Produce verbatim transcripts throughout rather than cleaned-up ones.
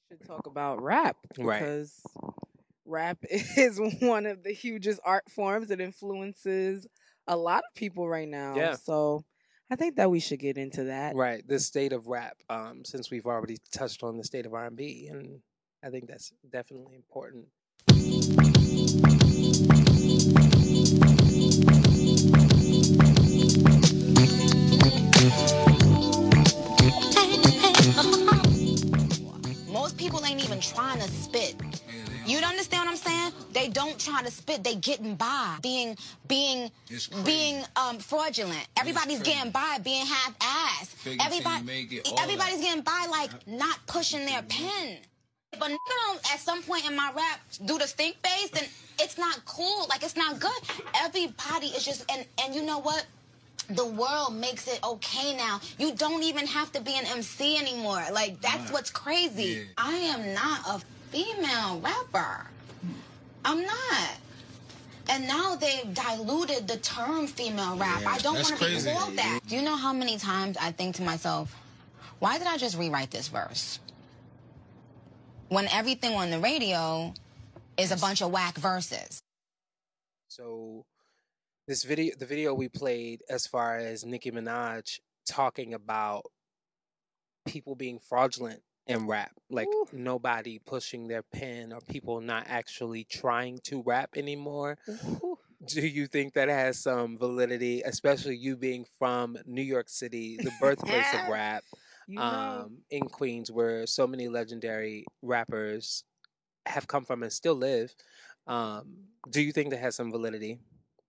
should talk about rap Right. because rap is one of the hugest art forms that influences a lot of people right now. Yeah. So I think that we should get into that. Right. The state of rap, um, since we've already touched on the state of R and B, and I think that's definitely important. Most people ain't even trying to spit. You understand what I'm saying? They don't try to spit. They getting by, being being being um fraudulent. Everybody's getting by, being half-assed. Everybody, everybody's getting by like not pushing their pen. If a nigga don't at some point in my rap do the stink face, then it's not cool. Like it's not good. Everybody is just and and you know what? The world makes it okay now. You don't even have to be an M C anymore. Like, that's what's crazy. Yeah. I am not a female rapper. I'm not. And now they've diluted the term female rap. Yeah, I don't want to be called that. Do you know how many times I think to myself, why did I just rewrite this verse? When everything on the radio is a bunch of whack verses. So this video, the video we played as far as Nicki Minaj talking about people being fraudulent in rap, like Ooh. nobody pushing their pen or people not actually trying to rap anymore. Ooh. Do you think that has some validity, especially you being from New York City, the birthplace of rap, you know. um, in Queens, where so many legendary rappers have come from and still live? Um, do you think that has some validity?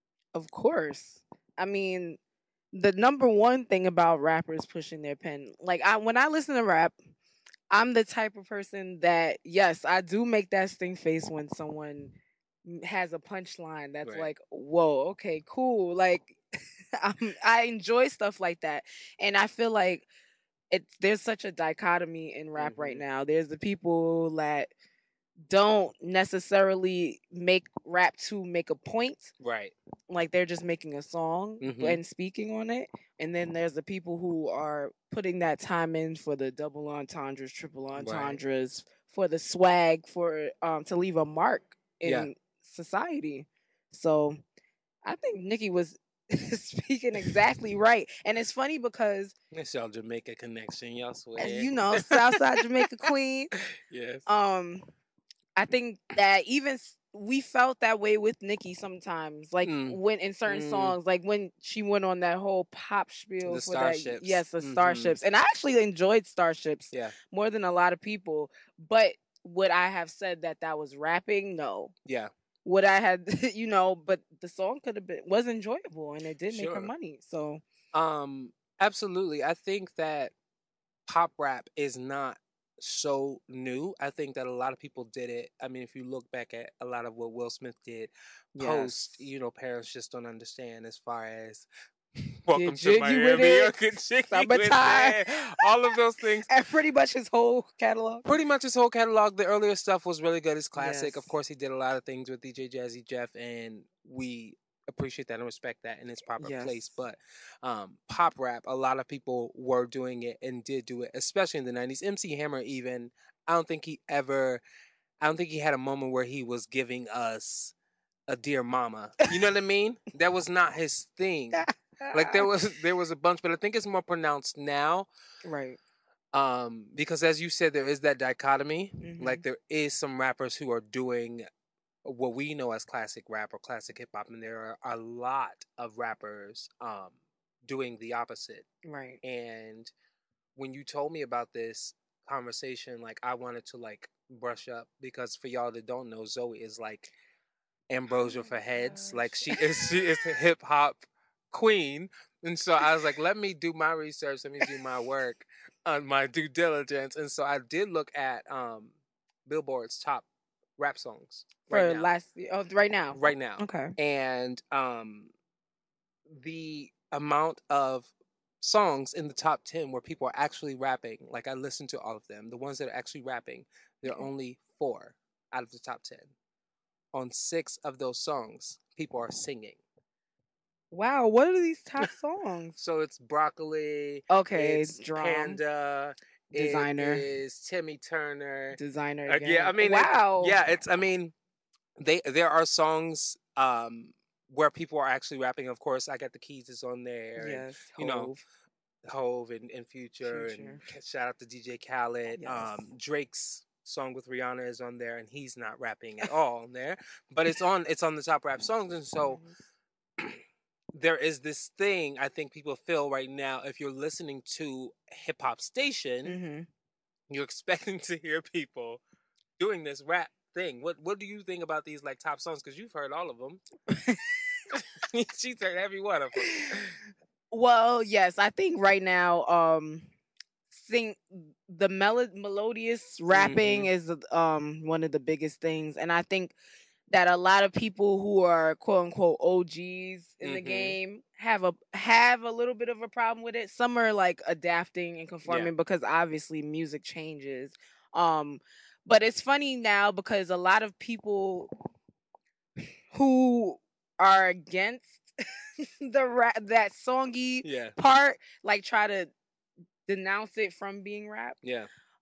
Of course. I mean, the number one thing about rappers pushing their pen, like I when I listen to rap, I'm the type of person that yes, I do make that stink face when someone has a punchline that's Right. like, "Whoa, okay, cool." Like I'm, I enjoy stuff like that, and I feel like it's there's such a dichotomy in rap Mm-hmm. right now. There's the people that don't necessarily make rap to make a point. Right. Like they're just making a song Mhm. and speaking on it. And then there's the people who are putting that time in for the double entendres, triple Right. entendres, for the swag, for um to leave a mark in Yeah. society. So I think Nicki was speaking exactly right. And it's funny because It's y'all Jamaica connection, y'all swear. as you know, Southside Jamaica Queen. Yes. Um I think that even s- we felt that way with Nicki sometimes, like Mm. when in certain Mm. songs, like when she went on that whole pop spiel The for that. Starships. Yes, the Mhm. Starships, and I actually enjoyed Starships Yeah. more than a lot of people. But would I have said that that was rapping? No. Yeah. Would I had you know? But the song could have been was enjoyable, and it did make her Sure. money. So Um. Absolutely. I think that pop rap is not so new. I think that a lot of people did it. I mean, if you look back at a lot of what Will Smith did post, yes, you know, parents just don't understand as far as Welcome Get to jiggy with Miami, it. or Get Jiggy Summertime. with it. All of those things. And pretty much his whole catalog. Pretty much his whole catalog. The earlier stuff was really good. It's classic. Yes. Of course, he did a lot of things with D J Jazzy Jeff, and we appreciate that and respect that in its proper Yes. place. But um, pop rap, a lot of people were doing it and did do it, especially in the nineties. M C Hammer, even, I don't think he ever, I don't think he had a moment where he was giving us a Dear Mama. You know what I mean? That was not his thing. Like there was there was a bunch, but I think it's more pronounced now. Right. Um, because as you said, there is that dichotomy. Mhm. Like there is some rappers who are doing what we know as classic rap or classic hip hop, and there are a lot of rappers um doing the opposite. Right. And when you told me about this conversation, like I wanted to like brush up because for y'all that don't know, Zoe is like ambrosia Oh for my heads. gosh. Like she is she is a hip hop queen. And so I was like, let me do my research, let me do my work on my due diligence. And so I did look at um Billboard's top rap songs right For now. last year. Oh, right now. Right now. Okay. And um the amount of songs in the top ten where people are actually rapping, like I listened to all of them, the ones that are actually rapping, there are Okay. only four out of the top ten. On six of those songs, people are singing. Wow, what are these top songs? So it's Broccoli. Okay, It's Drum. Panda. Designer. It is Timmy Turner. Designer Uh, again. yeah, I mean, wow. It, yeah, it's. I mean, they there are songs um where people are actually rapping. Of course, I Got the Keys is on there. Yes. And, you know, Hove and, and Future, Future. and ca- shout out to D J Khaled. Yes. Um, Drake's song with Rihanna is on there, and he's not rapping at all on there, but it's on it's on the top rap songs, and so there is this thing I think people feel right now. If you're listening to hip hop station, Mm-hmm. you're expecting to hear people doing this rap thing. What What do you think about these like top songs? Because you've heard all of them. She's heard every one of them. Well, yes, I think right now, um, sing the melo- melodious rapping Mm-hmm. is um one of the biggest things, and I think that a lot of people who are quote unquote O Gs in Mm-hmm. the game have a have a little bit of a problem with it. Some are like adapting and conforming Yeah. because obviously music changes. Um, but it's funny now because a lot of people who are against the rap that songy Yeah. part like try to denounce it from being rap. Yeah.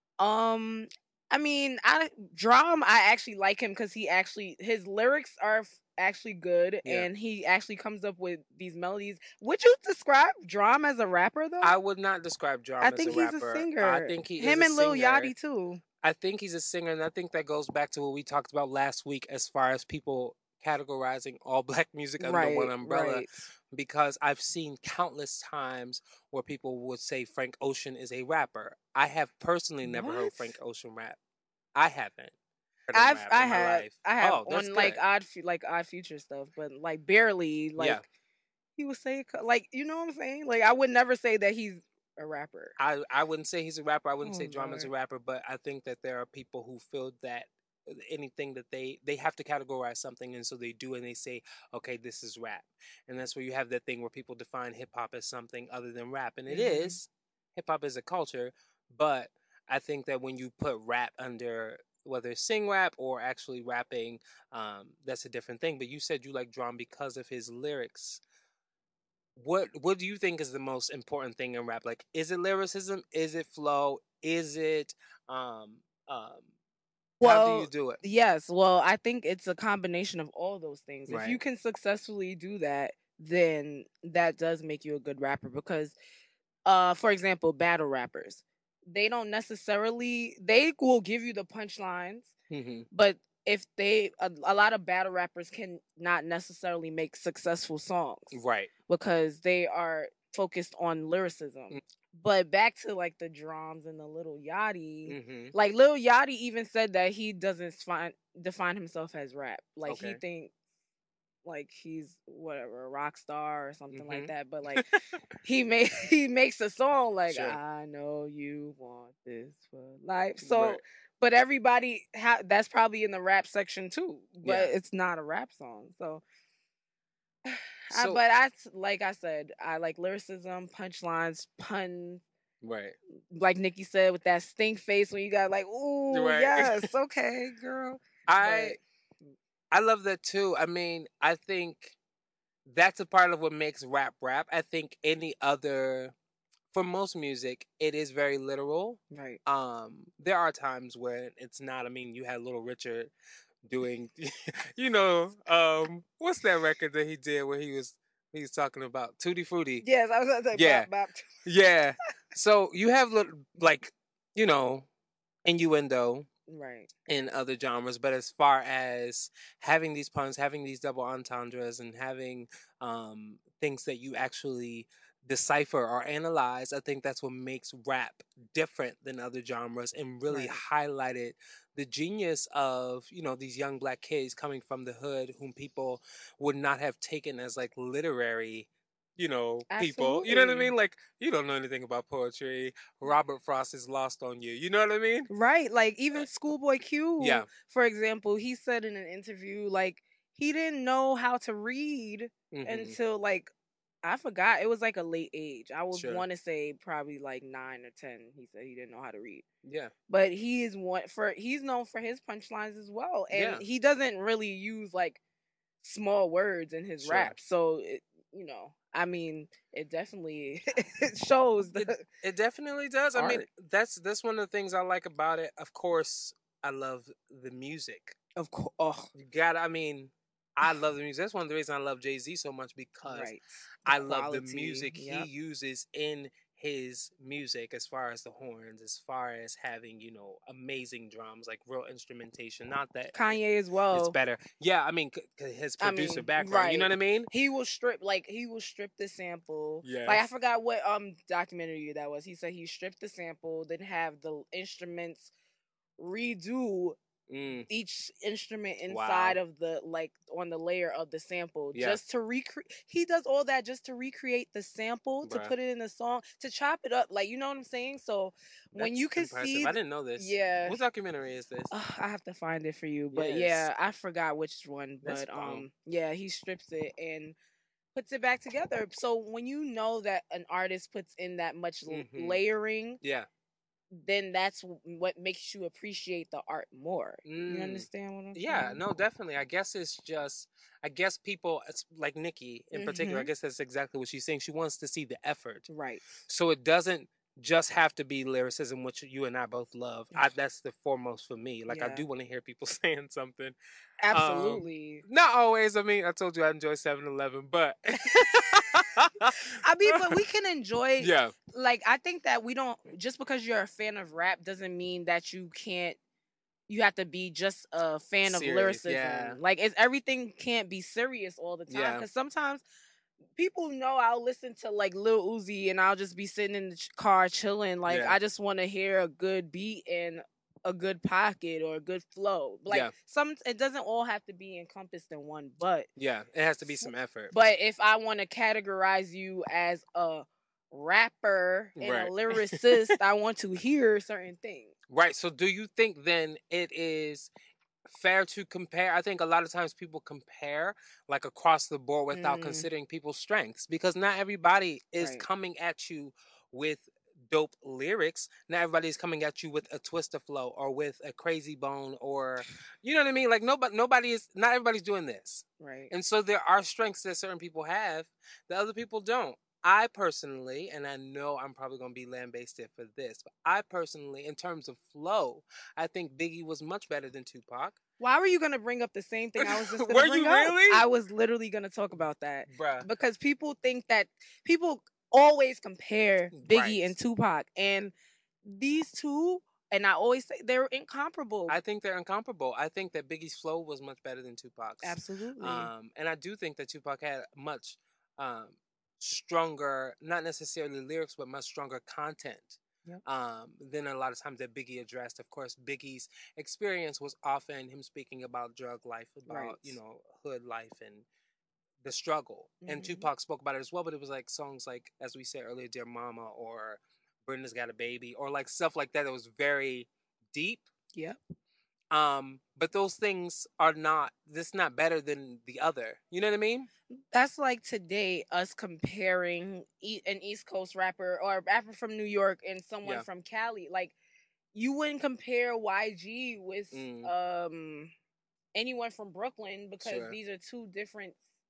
Um, I mean, I Drum. I actually like him because he actually his lyrics are f- actually good, Yeah. and he actually comes up with these melodies. Would you describe Drum as a rapper though? I would not describe Drum I as think a he's rapper. a singer. I think he him is a and Lil singer. Yachty too. I think he's a singer, and I think that goes back to what we talked about last week as far as people categorizing all black music under Right, one umbrella. right. Because I've seen countless times where people would say Frank Ocean is a rapper. I have personally never heard What? Frank Ocean rap. I haven't. heard him I've rap I in my have life. I have Oh, that's on like good. odd Fu- like odd future stuff, but like barely like Yeah. he would say co- like you know what I'm saying. Like I would never say that he's a rapper. I, I wouldn't say he's a rapper. I wouldn't Oh, say Drama's a Lord. rapper, but I think that there are people who feel that anything that they they have to categorize something, and so they do, and they say, okay, this is rap, and that's where you have that thing where people define hip hop as something other than rap, and it Mhm. is. Hip hop is a culture, but I think that when you put rap under whether it's sing rap or actually rapping, um, that's a different thing. But you said you like Drum because of his lyrics. What what do you think is the most important thing in rap? Like, is it lyricism? Is it flow? Is it um um how do you Well, do it? yes. Well, I think it's a combination of all those things. If you Right. can successfully do that, then that does make you a good rapper because uh for example, battle rappers, they don't necessarily they will give you the punchlines, Mm-hmm. but if they a, a lot of battle rappers can not necessarily make successful songs Right. because they are focused on lyricism. Mm. But back to like the drums and the Little Yachty, Mm-hmm. like Lil Yachty even said that he doesn't find define himself as rap. Like he Okay. thinks like he's whatever a rock star or something Mhm. like that. But like he made he makes a song like Sure. I know you want this for life. So, Right. but everybody ha- that's probably in the rap section too. But Yeah. it's not a rap song. So. I, So but I like I said, I like lyricism, punchlines, puns. right. Like Nikki said, with that stink face when you got like, ooh, Right. yes, okay, girl. I I love that too. I mean, I think that's a part of what makes rap rap. I think any other for most music, it is very literal. Right. Um, there are times where it's not. I mean, you had Little Richard doing, you know, um, what's that record that he did where he was he was talking about Tutti Frutti? Yes, I was gonna say Yeah. bop, bop. Yeah. So you have little like, you know, innuendo Right. in other genres, but as far as having these puns, having these double entendres, and having um, things that you actually decipher or analyze, I think that's what makes rap different than other genres and really Right. highlighted the genius of, you know, these young black kids coming from the hood whom people would not have taken as like literary, you know, people. You know what I Absolutely. mean? Like, you don't know anything about poetry. Robert Frost is lost on you. You know what I mean? Right. Like even Schoolboy Q, Yeah. for example, he said in an interview like he didn't know how to read Mhm. until like I forgot. It was like a late age. I would Sure. want to say probably like nine or ten. He said he didn't know how to read. Yeah. But he is one for he's known for his punchlines as well, and Yeah. he doesn't really use like small words in his Sure. rap. So it, you know, I mean, it definitely it shows the It, it definitely does. I mean, art. that's that's one of the things I like about it. Of course, I love the music. Of course. Oh, You got. I mean, I love the music. That's one of the reasons I love Jay Z so much because right. The I love the quality. music he Yep. uses in his music, as far as the horns, as far as having, you know, amazing drums, like real instrumentation. Not that Kanye as it's well. better. Yeah, I mean, c- c- his I producer mean, background. You know right. what I mean? He will strip like he will strip the sample. Yes. Like I forgot what um documentary that was. He said he stripped the sample, then have the instruments redo Mm, each instrument inside wow. of the like on the layer of the sample Yeah. just to recreate. He does all that just to recreate the sample to Bruh. put it in the song to chop it up, like you know what I'm saying. So when That's you can impressive. see, I didn't know this. yeah, What documentary is this? uh, I have to find it for you, but Yes. yeah, I forgot which one. That's But bomb. um, yeah, he strips it and puts it back together. So when you know that an artist puts in that much l- Mhm. layering, Yeah. then that's w- what makes you appreciate the art more. You Mm. understand what I'm Yeah, saying? no, definitely. I guess it's just, I guess people, it's like Nikki in particular, I Mhm. guess that's exactly what she's saying. She wants to see the effort. Right. So it doesn't just have to be lyricism, which you and I both love. I, that's the foremost for me. Like, I Yeah. do want to hear people saying something. Um, Absolutely. not always. I mean, I told you I enjoy seven eleven, but. I mean, but we can enjoy. Yeah. Like, I think that we don't, just because you're a fan of rap doesn't mean that you can't, you have to be just a fan of Serious, lyricism. yeah. Like, it's everything can't be serious all the time. Yeah. Because sometimes people know I'll listen to like Lil Uzi and I'll just be sitting in the ch- car chilling. Like, Yeah. I just want to hear a good beat and a good pocket or a good flow. Like, Yeah. some, it doesn't all have to be encompassed in one, but Yeah, it has to be some effort. but if I want to categorize you as a rapper and Right. a lyricist, I want to hear certain things. Right. So do you think then it is fair to compare? I think a lot of times people compare like across the board without Mm. considering people's strengths, because not everybody is Right. coming at you with dope lyrics. Not everybody is coming at you with a twist of flow or with a crazy bone, or you know what I mean? Like nobody nobody is not everybody's doing this. Right. And so there are strengths that certain people have that other people don't. I personally, and I know I'm probably going to be lambasted for this, but I personally, in terms of flow, I think Biggie was much better than Tupac. Why were you gonna bring up the same thing I was just gonna Were bring you up? really? I was literally gonna talk about that. Bruh. Because people think that people always compare Biggie Right. and Tupac, and these two, and I always say they're incomparable. I think they're incomparable. I think that Biggie's flow was much better than Tupac's. Absolutely. Um, and I do think that Tupac had much um, stronger, not necessarily lyrics, but much stronger content. Yep. Um, than a lot of times that Biggie addressed. Of course, Biggie's experience was often him speaking about drug life, about, Right. you know, hood life and the struggle. And Mhm. Tupac spoke about it as well, but it was like songs like, as we said earlier, Dear Mama, or Brenda's Got a Baby, or like stuff like that that was very deep. Yep. Um, but those things are not, this not better than the other. You know what I mean? That's like today us comparing e- an East Coast rapper or a rapper from New York and someone Yeah. from Cali. Like you wouldn't compare Y G with Mm. um anyone from Brooklyn because Sure. these are two different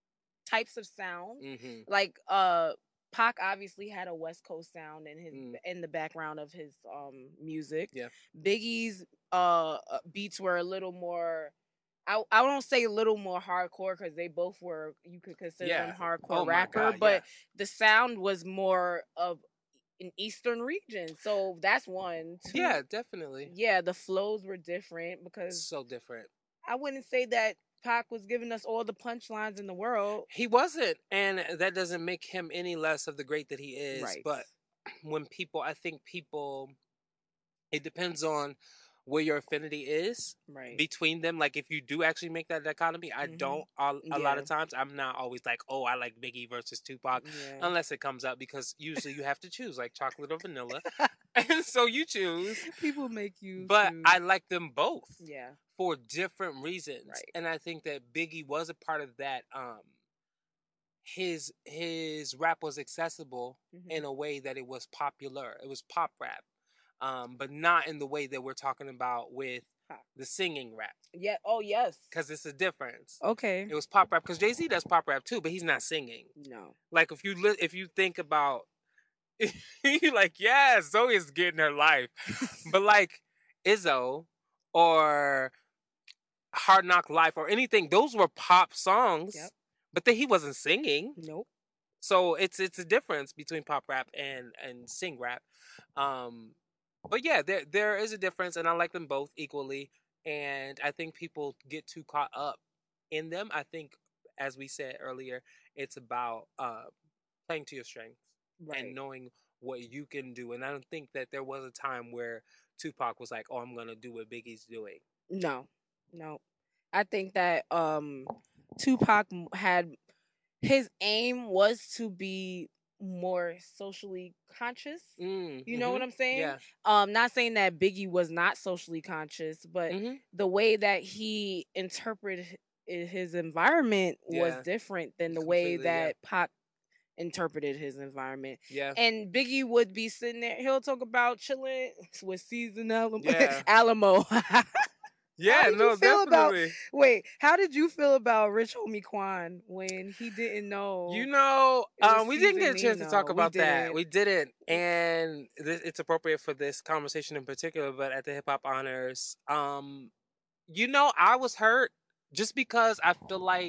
types of sound. Mm-hmm. Like uh Pac obviously had a West Coast sound in his Mm. in the background of his um music. Yeah. Biggie's uh uh, beats were a little more I, I don't say a little more hardcore because they both were, you could consider Yeah. them hardcore Oh my rapper, God, but yeah. the sound was more of an Eastern region. So that's one. Two, Yeah, definitely. yeah, the flows were different because So different. I wouldn't say that Pac was giving us all the punchlines in the world. He wasn't, and that doesn't make him any less of the great that he is. Right. But when people, I think people, it depends on where your affinity is Right. between them. Like if you do actually make that dichotomy, I Mhm. don't. A, a lot Yeah. of times, I'm not always like, oh, I like Biggie versus Tupac, Yeah. unless it comes up, because usually you have to choose like chocolate or vanilla, and so you choose. People make you. But choose. I like them both. Yeah. For different reasons. Right. And I think that Biggie was a part of that. Um, his his rap was accessible Mhm. in a way that it was popular. It was pop rap. um, but not in the way that we're talking about with the singing rap. Yeah. Oh, yes. Because it's a difference. Okay. It was pop rap because Jay-Z does pop rap too, but he's not singing. No. Like if you li- if you think about, you're like, yeah, Zoe's getting her life, but like Izzo or Hard Knock Life or anything, those were pop songs. Yep. But then he wasn't singing. Nope. So it's it's a difference between pop rap and and sing rap. Um, but yeah, there there is a difference, and I like them both equally. And I think people get too caught up in them. I think, as we said earlier, it's about uh, playing to your strengths Right. and knowing what you can do. And I don't think that there was a time where Tupac was like, "Oh, I'm gonna do what Biggie's doing." No, no. I think that um, Tupac m- had his aim was to be more socially conscious. Mm, You know mhm, what I'm saying? Yeah. Um, not saying that Biggie was not socially conscious, but hmm the way that he interpreted hi- his environment was Yeah. different than the way Completely, yeah. that Pac interpreted his environment. Yeah. And Biggie would be sitting there. He'll talk about chilling with Season Alamo. Yeah. Alamo. Yeah. did you No, feel about- definitely. Wait, how did you feel about Rich Homie Quan when he didn't know? You know, It was um, we didn't get a chance to seasoning, talk though. We about that. didn't. We didn't, and this, it's appropriate for this conversation in particular. But at the Hip Hop Honors, um, you know, I was hurt just because I feel like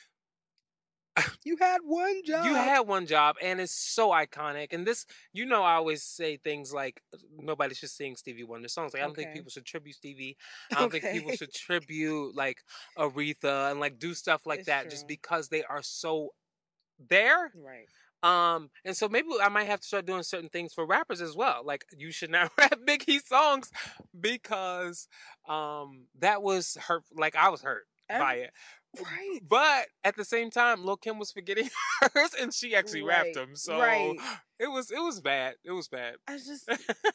You had one job. you had one job, and it's so iconic. And this, you know, I always say things like nobody should sing Stevie Wonder songs. Like I don't think Okay. people should tribute Stevie. I don't think people Okay. should tribute like Aretha and like do stuff like It's that just true. because they are so there. Right. Um, and so maybe I might have to start doing certain things for rappers as well. Like you should not rap Biggie songs because um that was hurt. Like I was hurt Every- by it. Right. But at the same time, Lil Kim was forgetting hers, and she actually rapped Right, them. So right. it was it was bad. It was bad. I just,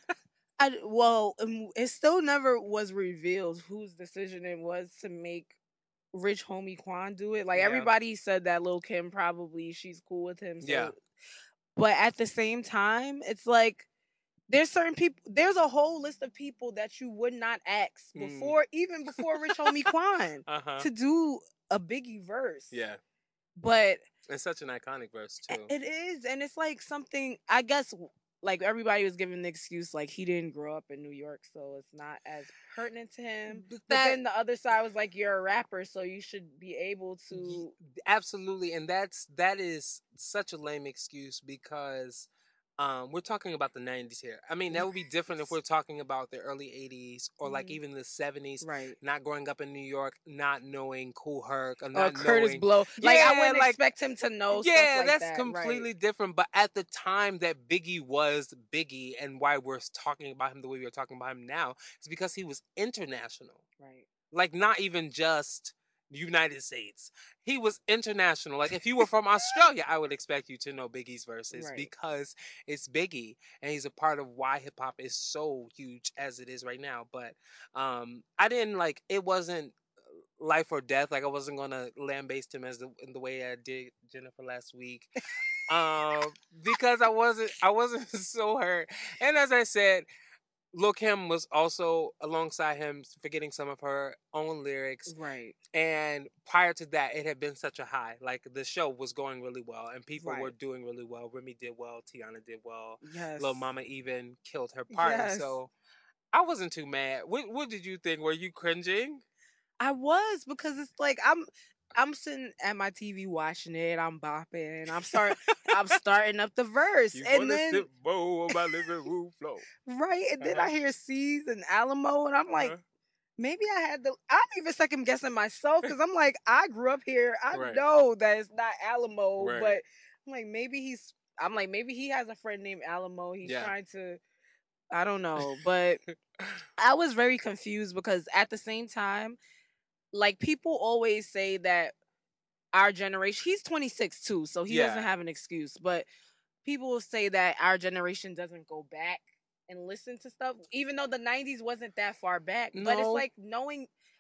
I well, um, it still never was revealed whose decision it was to make Rich Homie Quan do it. Like Yeah. everybody said that Lil Kim probably she's cool with him. So, Yeah. but at the same time, it's like there's certain people. There's a whole list of people that you would not ask Mm. before, even before Rich Homie Quan, Uh huh. to do a Biggie verse. Yeah, But it's such an iconic verse too. it is, and it's like something. I guess like everybody was giving the excuse like he didn't grow up in New York, so it's not as pertinent to him. But But that- then the other side was like, you're a rapper, so you should be able to. Absolutely, and that's that is such a lame excuse because um, we're talking about the nineties here. I mean, that would be different if we're talking about the early eighties or like Mhm. even the seventies. Right. Not growing up in New York, not knowing Kool Herc, or Or not Curtis knowing. Blow. Like I Yeah, wouldn't like- expect him to know. Yeah, stuff like that's that. completely Right. different. But at the time that Biggie was Biggie, and why we're talking about him the way we're talking about him now, is because he was international. Right. Like not even just United States. He was international. Like if you were from Australia, I would expect you to know Biggie's verses Right. because it's Biggie and he's a part of why hip hop is so huge as it is right now. But um I didn't like it wasn't life or death. Like I wasn't gonna lambaste him as the in the way I did Jennifer last week. um because I wasn't I wasn't so hurt. And as I said, Lil Kim was also alongside him forgetting some of her own lyrics. Right. And prior to that, it had been such a high. Like the show was going really well and people were Right. doing really well. Remy did well, Tiana did well. Yes. Lil Mama even killed her part. Yes. So I wasn't too mad. What what did you think? Were you cringing? I was because it's like I'm I'm sitting at my T V watching it. I'm bopping. I'm start I'm starting up the verse, and then bow on my living room floor. right, and then I Uh-huh. hear C's and Alamo, and I'm like, Uh-huh. maybe I had the. I'm even second guessing myself because I'm like, I grew up here. I Right. know that it's not Alamo, Right. but I'm like, maybe he's. I'm like, maybe he has a friend named Alamo. He's Yeah. trying to. I don't know, but I was very confused because at the same time, like people always say that our generation. He's twenty-six too, so he Yeah. doesn't have an excuse. But people will say that our generation doesn't go back and listen to stuff, even though the nineties wasn't that far back. But it's No. like knowing.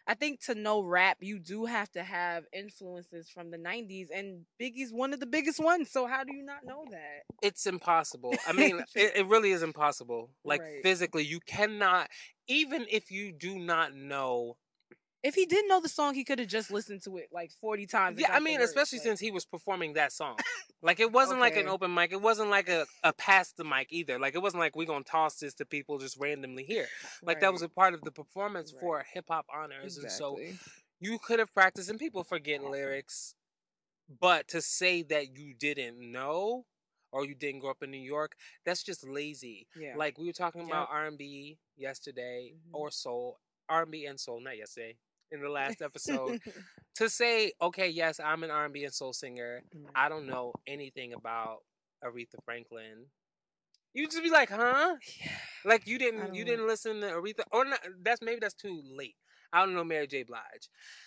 I think to know rap, you do have to have influences from the nineties, and Biggie's one of the biggest ones. So how do you not know that? It's impossible. I mean, it, it really is impossible. Like Right. physically, you cannot. Even if you do not know. If he didn't know the song, he could have just listened to it like forty times. Yeah, I mean, especially like... since he was performing that song. Like, it wasn't okay. like an open mic. It wasn't like a, a pass the mic either. Like, it wasn't like we're going to toss this to people just randomly here. Like, right. that was a part of the performance right. for Hip Hop Honors. Exactly. And so you could have practiced, and people forget lyrics. But to say that you didn't know or you didn't grow up in New York, that's just lazy. Yeah. Like, we were talking yep. about R and B yesterday mm-hmm. or soul. R and B and soul, not yesterday. In the last episode, to say, okay, yes, I'm an R and B and soul singer. Mm-hmm. I don't know anything about Aretha Franklin. You just be like, huh? Yeah. Like you didn't, you didn't listen to Aretha, or not, that's maybe that's too late. I don't know Mary J. Blige.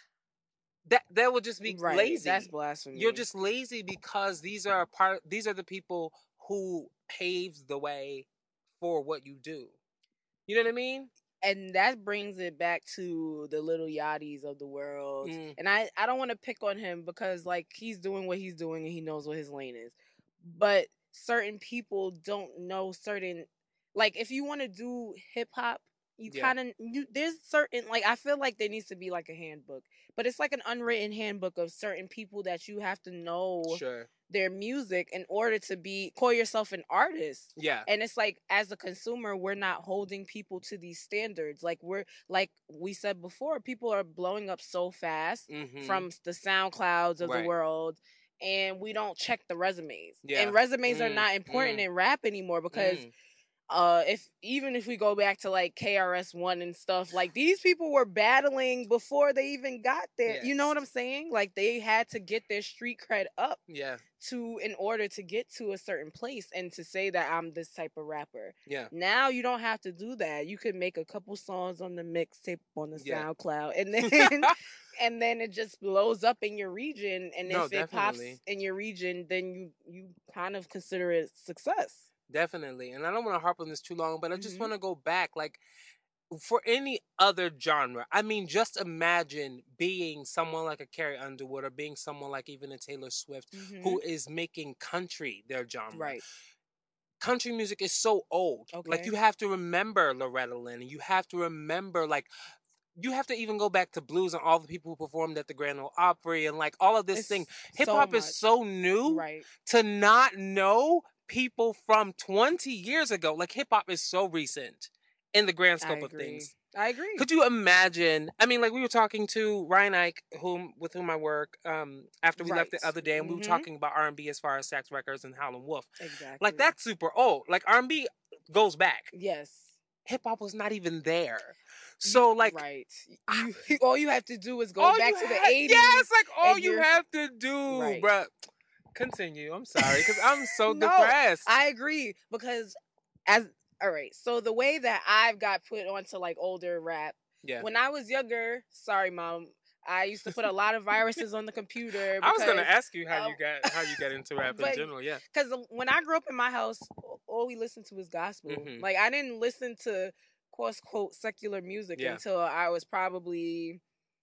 That that would just be right. lazy. That's blasphemy. You're just lazy because these are part. These are the people who paved the way for what you do. You know what I mean? And that brings it back to the Lil Yachty's of the world. Mm. And I, I don't want to pick on him because, like, he's doing what he's doing and he knows what his lane is. But certain people don't know certain... Like, if you want to do hip-hop, you yeah. kind of... you There's certain... Like, I feel like there needs to be, like, a handbook. But it's like an unwritten handbook of certain people that you have to know... Sure. their music in order to be call yourself an artist. Yeah. And it's like, as a consumer, we're not holding people to these standards. Like we're like we said before, people are blowing up so fast mm-hmm. from the SoundClouds of right. the world, and we don't check the resumes. Yeah. And resumes mm, are not important mm. in rap anymore because mm. uh if even if we go back to like K R S One and stuff, like these people were battling before they even got there. Yes. You know what I'm saying? Like they had to get their street cred up. Yeah. To in order to get to a certain place and to say that I'm this type of rapper. Yeah. Now you don't have to do that. You could make a couple songs on the mixtape on the yeah. SoundCloud, and then and then it just blows up in your region. And no, if it definitely. pops in your region, then you you kind of consider it success. Definitely. And I don't want to harp on this too long, but I just mm-hmm. want to go back, like. For any other genre, I mean, just imagine being someone like a Carrie Underwood or being someone like even a Taylor Swift mm-hmm. who is making country their genre. Right. Country music is so old. Okay. Like, you have to remember Loretta Lynn. And you have to remember, like, you have to even go back to blues and all the people who performed at the Grand Ole Opry and, like, all of this it's thing. Hip-hop so is so new right. to not know people from twenty years ago. Like, hip-hop is so recent. In the grand scope of things. I agree. Could you imagine? I mean, like we were talking to Ryan Ike, whom with whom I work, um, after we right. left the other day, and mm-hmm. we were talking about R and B as far as Sax Records and Howlin' Wolf. Exactly. Like that's super old. Like R and B goes back. Yes. Hip hop was not even there. So like, right. You, all you have to do is go back to have, the eighties. Yes, like all you have to do, right. bruh. Continue. I'm sorry, because I'm so no, depressed. I agree because as. All right, so the way that I've got put onto like older rap, yeah. when I was younger, sorry mom, I used to put a lot of viruses on the computer. Because, I was gonna ask you how um, you got how you got into rap but, in general, yeah. Because when I grew up in my house, all we listened to was gospel. Mm-hmm. Like I didn't listen to quote quote secular music yeah. until I was probably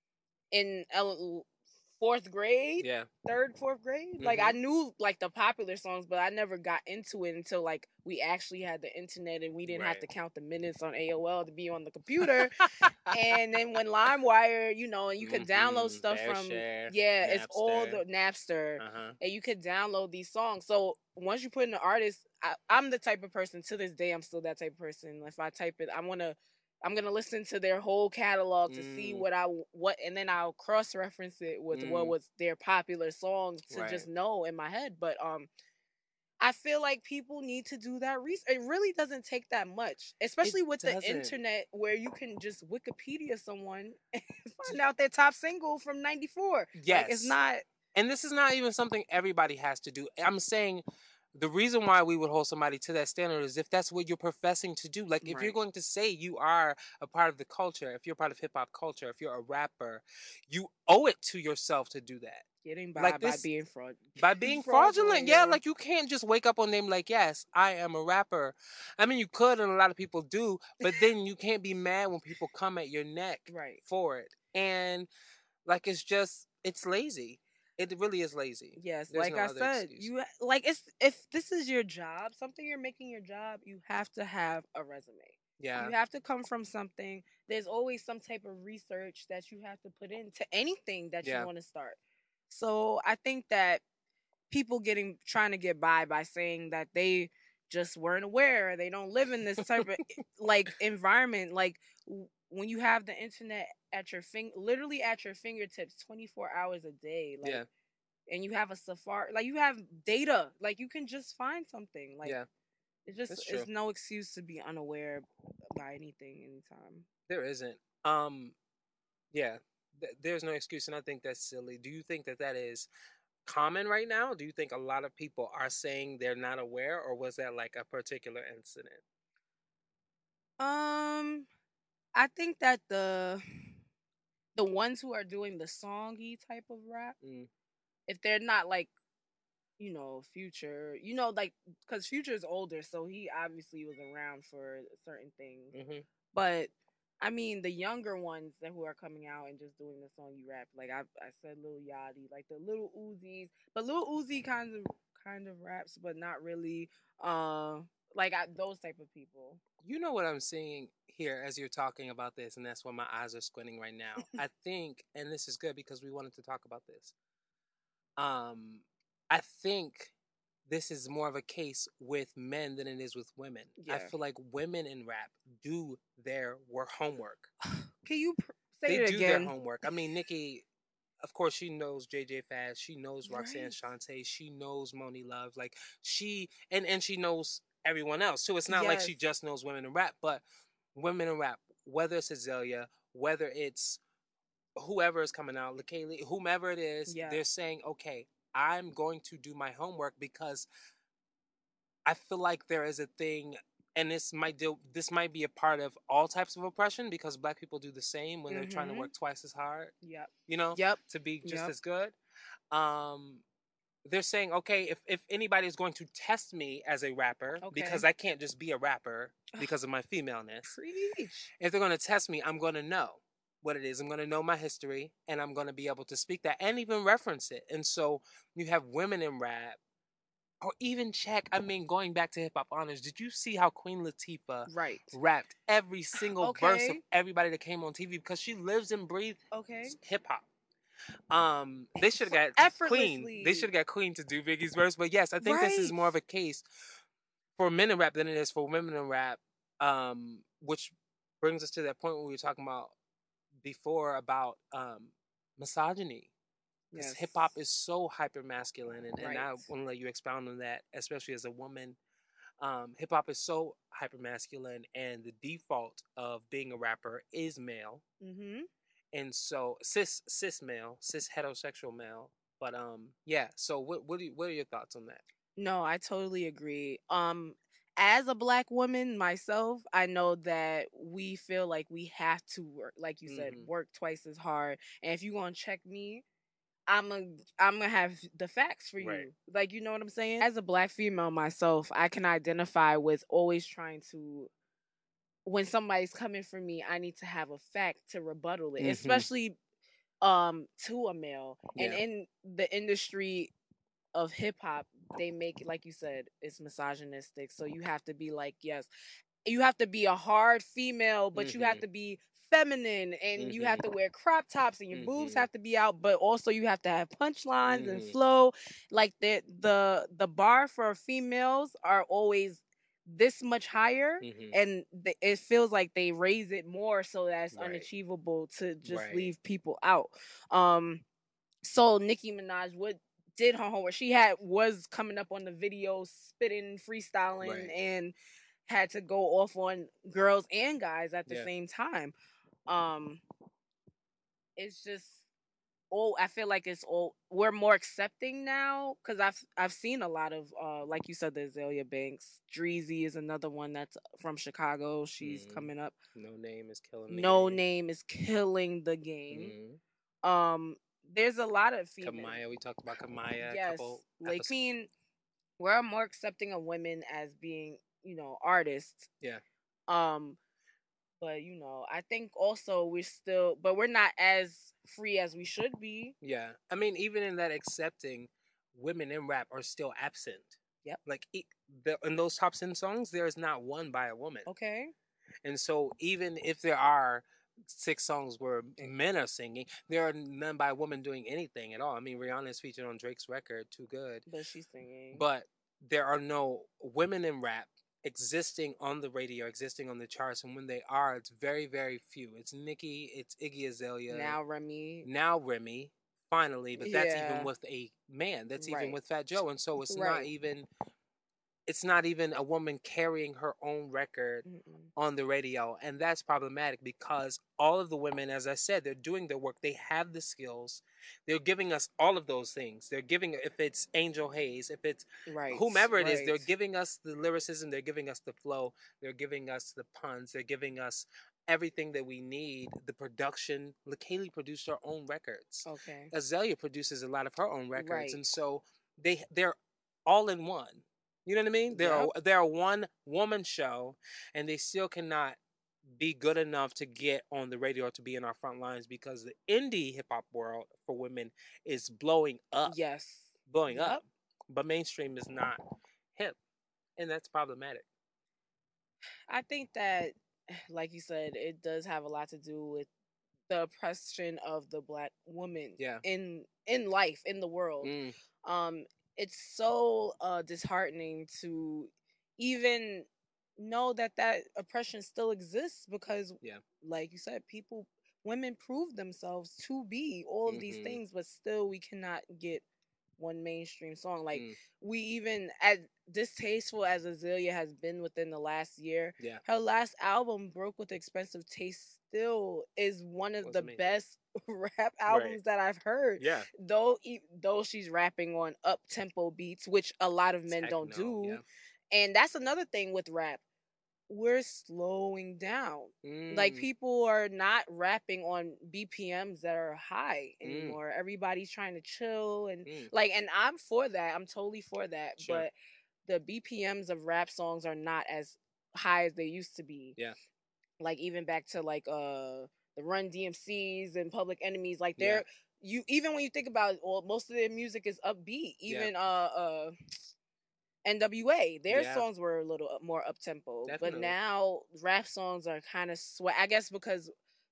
in L- fourth grade, yeah, third, fourth grade. Mm-hmm. Like I knew like the popular songs, but I never got into it until like we actually had the internet and we didn't right. have to count the minutes on A O L to be on the computer. And then when LimeWire, you know, and you could mm-hmm. download stuff Fair from share, yeah, Napster. It's all the Napster, uh-huh. and you could download these songs. So once you put in the artist, I, I'm the type of person to this day. I'm still that type of person. If I type it, I want to. I'm gonna listen to their whole catalog to mm. see what I what, and then I'll cross reference it with mm. what was their popular songs to right. just know in my head. But um, I feel like people need to do that research. It really doesn't take that much, especially it with doesn't. the internet, where you can just Wikipedia someone and find out their top single from ninety-four. Yes, like, it's not. And this is not even something everybody has to do. I'm saying. The reason why we would hold somebody to that standard is if that's what you're professing to do. Like, if right. you're going to say you are a part of the culture, if you're part of hip-hop culture, if you're a rapper, you owe it to yourself to do that. Getting by like this, by being fraud. By being fraudulent, fraudulent yeah. yeah. Like, you can't just wake up one day and be like, yes, I am a rapper. I mean, you could, and a lot of people do, but then you can't be mad when people come at your neck right. for it. and like it's just it's lazy. It really is lazy. Yes, There's like no I other said, excuse. you like it's if this is your job, something you're making your job, you have to have a resume. Yeah. You have to come from something. There's always some type of research that you have to put into anything that Yeah. you want to start. So I think that people getting trying to get by by saying that they just weren't aware, they don't live in this type of like environment, like w- when you have the internet at your fing literally at your fingertips twenty-four hours a day, like Yeah. and you have a Safari, like you have data, like you can just find something. Like Yeah. it just That's true. is no excuse to be unaware by anything anytime. There isn't. Um. Yeah. Th- there's no excuse, and I think that's silly. Do you think that that is common right now? Do you think a lot of people are saying they're not aware, or was that like a particular incident? Um, I think that the the ones who are doing the songy type of rap, Mm. if they're not like, you know, Future, you know, like because Future's older, so he obviously was around for certain things. Mm-hmm. But I mean, the younger ones that who are coming out and just doing the songy rap, like I I said, Lil Yachty, like the Little Uzis, but Lil Uzi kind of kind of raps, but not really. Uh, like I, those type of people. You know what I'm seeing here as you're talking about this, and that's why my eyes are squinting right now. I think, and this is good because we wanted to talk about this. Um, I think this is more of a case with men than it is with women. Yeah. I feel like women in rap do their work homework. Can you pr- say They it do again? their homework. I mean, Nicki, of course, she knows J J Fast. She knows Roxanne Right. Shante. She knows Moni Love. Like she and and she knows everyone else. So it's not like she Yes. just knows women in rap, but women in rap, whether it's Azalea, whether it's whoever is coming out, Lakaylee, whomever it is, Yeah. they're saying, okay, I'm going to do my homework because I feel like there is a thing, and this might do this might be a part of all types of oppression because black people do the same when they're trying to Mhm. work twice as hard. Yep. You know, Yep. to be just Yep. as good. Um, they're saying, okay, if if anybody is going to test me as a rapper, Okay. because I can't just be a rapper because of my femaleness. Preach. If they're going to test me, I'm going to know what it is. I'm going to know my history, and I'm going to be able to speak that and even reference it. And so you have women in rap, or even check. I mean, going back to Hip Hop Honors, did you see how Queen Latifah Right. rapped every single verse of Okay. everybody that came on T V because she lives and breathes Okay. hip hop? Um, they should have got Queen. They Effortlessly. should have got Queen to do Biggie's verse. But yes, I think this is Right. more of a case for men in rap than it is for women in rap. Um, which brings us to that point where we were talking about before about um misogyny. Because Yes. hip hop is so hyper masculine, and, and Right. I want to let you expound on that, especially as a woman. Um, hip hop is so hyper masculine, and the default of being a rapper is male, Mhm. and so cis cis male, cis heterosexual male. But um, yeah. So what what do you, what are your thoughts on that? No, I totally agree. Um, as a black woman myself, I know that we feel like we have to work, like you said, Mhm. work twice as hard. And if you gonna check me, I'm a I'm gonna have the facts for Right. you. Like, you know what I'm saying? As a black female myself, I can identify with always trying to, when somebody's coming for me, I need to have a fact to rebuttal it, Mhm. especially um to a male. And Yeah. in the industry of hip hop, they make it, like you said, it's misogynistic. So you have to be like, yes, you have to be a hard female, but you have Mhm. to be feminine, and you have Mhm. to wear crop tops, and your boobs Mhm. have to be out, but also you have to have punchlines and Mhm. flow. Like the the the bar for females are always this much higher, Mhm. and th- it feels like they raise it more so that it's Right. unachievable to just Right. leave people out. Um, so Nicki Minaj would did her homework. She had was coming up on the video, spitting, freestyling, Right. and had to go off on girls and guys at the Yeah. same time. Um, it's just oh, I feel like it's all we're more accepting now because I've I've seen a lot of uh like you said, the Azalea Banks. Dreezy is another one that's from Chicago. She's Mhm. coming up. No Name is killing the No game. Name is killing the game. Mhm. Um, there's a lot of females. Kamaya, we talked about Kamaya a Yes, couple like episodes. I mean, we're more accepting of women as being, you know, artists. Yeah. Um, But you know, I think also we're still, but we're not as free as we should be. Yeah, I mean, even in that accepting, women in rap are still absent. Yep. Like it, the, in those top ten songs, there is not one by a woman. Okay. And so even if there are six songs where men are singing, there are none by a woman doing anything at all. I mean, Rihanna is featured on Drake's record, Too Good. But she's singing. But there are no women in rap existing on the radio, existing on the charts. And when they are, it's very, very few. It's Nicki, it's Iggy Azalea. Now Remy. Now Remy, finally. But that's Yeah. even with a man. That's Right. even with Fat Joe. And so it's Right. not even... It's not even a woman carrying her own record Mm-mm. on the radio. And that's problematic because all of the women, as I said, they're doing their work. They have the skills. They're giving us all of those things. They're giving, if it's Angel Hayes, if it's right. whomever it right. is, they're giving us the lyricism. They're giving us the flow. They're giving us the puns. They're giving us everything that we need. The production. LaKaylee produced her own records. Okay. Azalea produces a lot of her own records. Right. And so they, they're all in one. You know what I mean? They're yep. a, they're a one woman show, and they still cannot be good enough to get on the radio or to be in our front lines because the indie hip hop world for women is blowing up. Yes, blowing yep. up, but mainstream is not hip, and that's problematic. I think that, like you said, it does have a lot to do with the oppression of the Black woman. Yeah. in in life, in the world. Mm. Um. It's so uh, disheartening to even know that that oppression still exists because, yeah. like you said, people, women prove themselves to be all of mm-hmm. these things, but still we cannot get one mainstream song. Like mm. we even, as distasteful as Azalea has been within the last year, yeah. her last album, Broke with Expensive Taste, still is one of the amazing. best rap albums right. that I've heard. Yeah. Though though she's rapping on up tempo beats, which a lot of men Techno, don't do. Yeah. And that's another thing with rap. We're slowing down. Mm. Like people are not rapping on B P Ms that are high anymore. Mm. Everybody's trying to chill and mm. like and I'm for that. I'm totally for that. Sure. But the B P Ms of rap songs are not as high as they used to be. Yeah. Like even back to like uh the Run D M Cs and Public Enemies, like they're yeah. you even when you think about it, well, most of their music is upbeat. Even yeah. uh uh N W A, their yeah. songs were a little more up tempo, but now rap songs are kind of swag. I guess because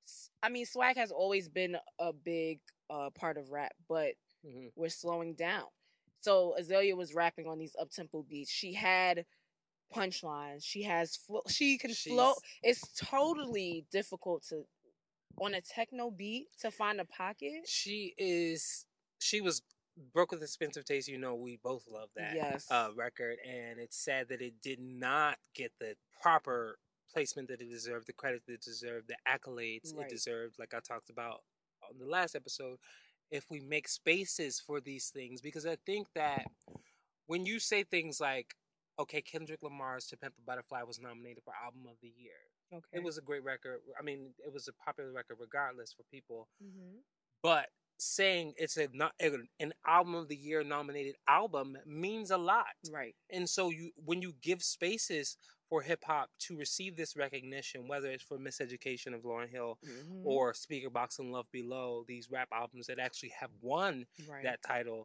I mean swag has always been a big uh part of rap, but mm-hmm. we're slowing down. So Azalea was rapping on these up tempo beats. She had punchlines. She has flo- she can She's... flow. It's totally difficult to. On a techno beat to find a pocket. She is. She was Broke with Expensive Taste. You know, we both love that yes. uh, record, and it's sad that it did not get the proper placement that it deserved, the credit that it deserved, the accolades right. it deserved. Like I talked about on the last episode, if we make spaces for these things, because I think that when you say things like, "Okay, Kendrick Lamar's To Pimp a Butterfly was nominated for Album of the Year." Okay. It was a great record. I mean, it was a popular record regardless for people. Mm-hmm. But saying it's a not an album of the year nominated album means a lot. Right. And so you when you give spaces for hip hop to receive this recognition, whether it's for Miseducation of Lauryn Hill mm-hmm. or Speaker Box and Love Below, these rap albums that actually have won right. that title.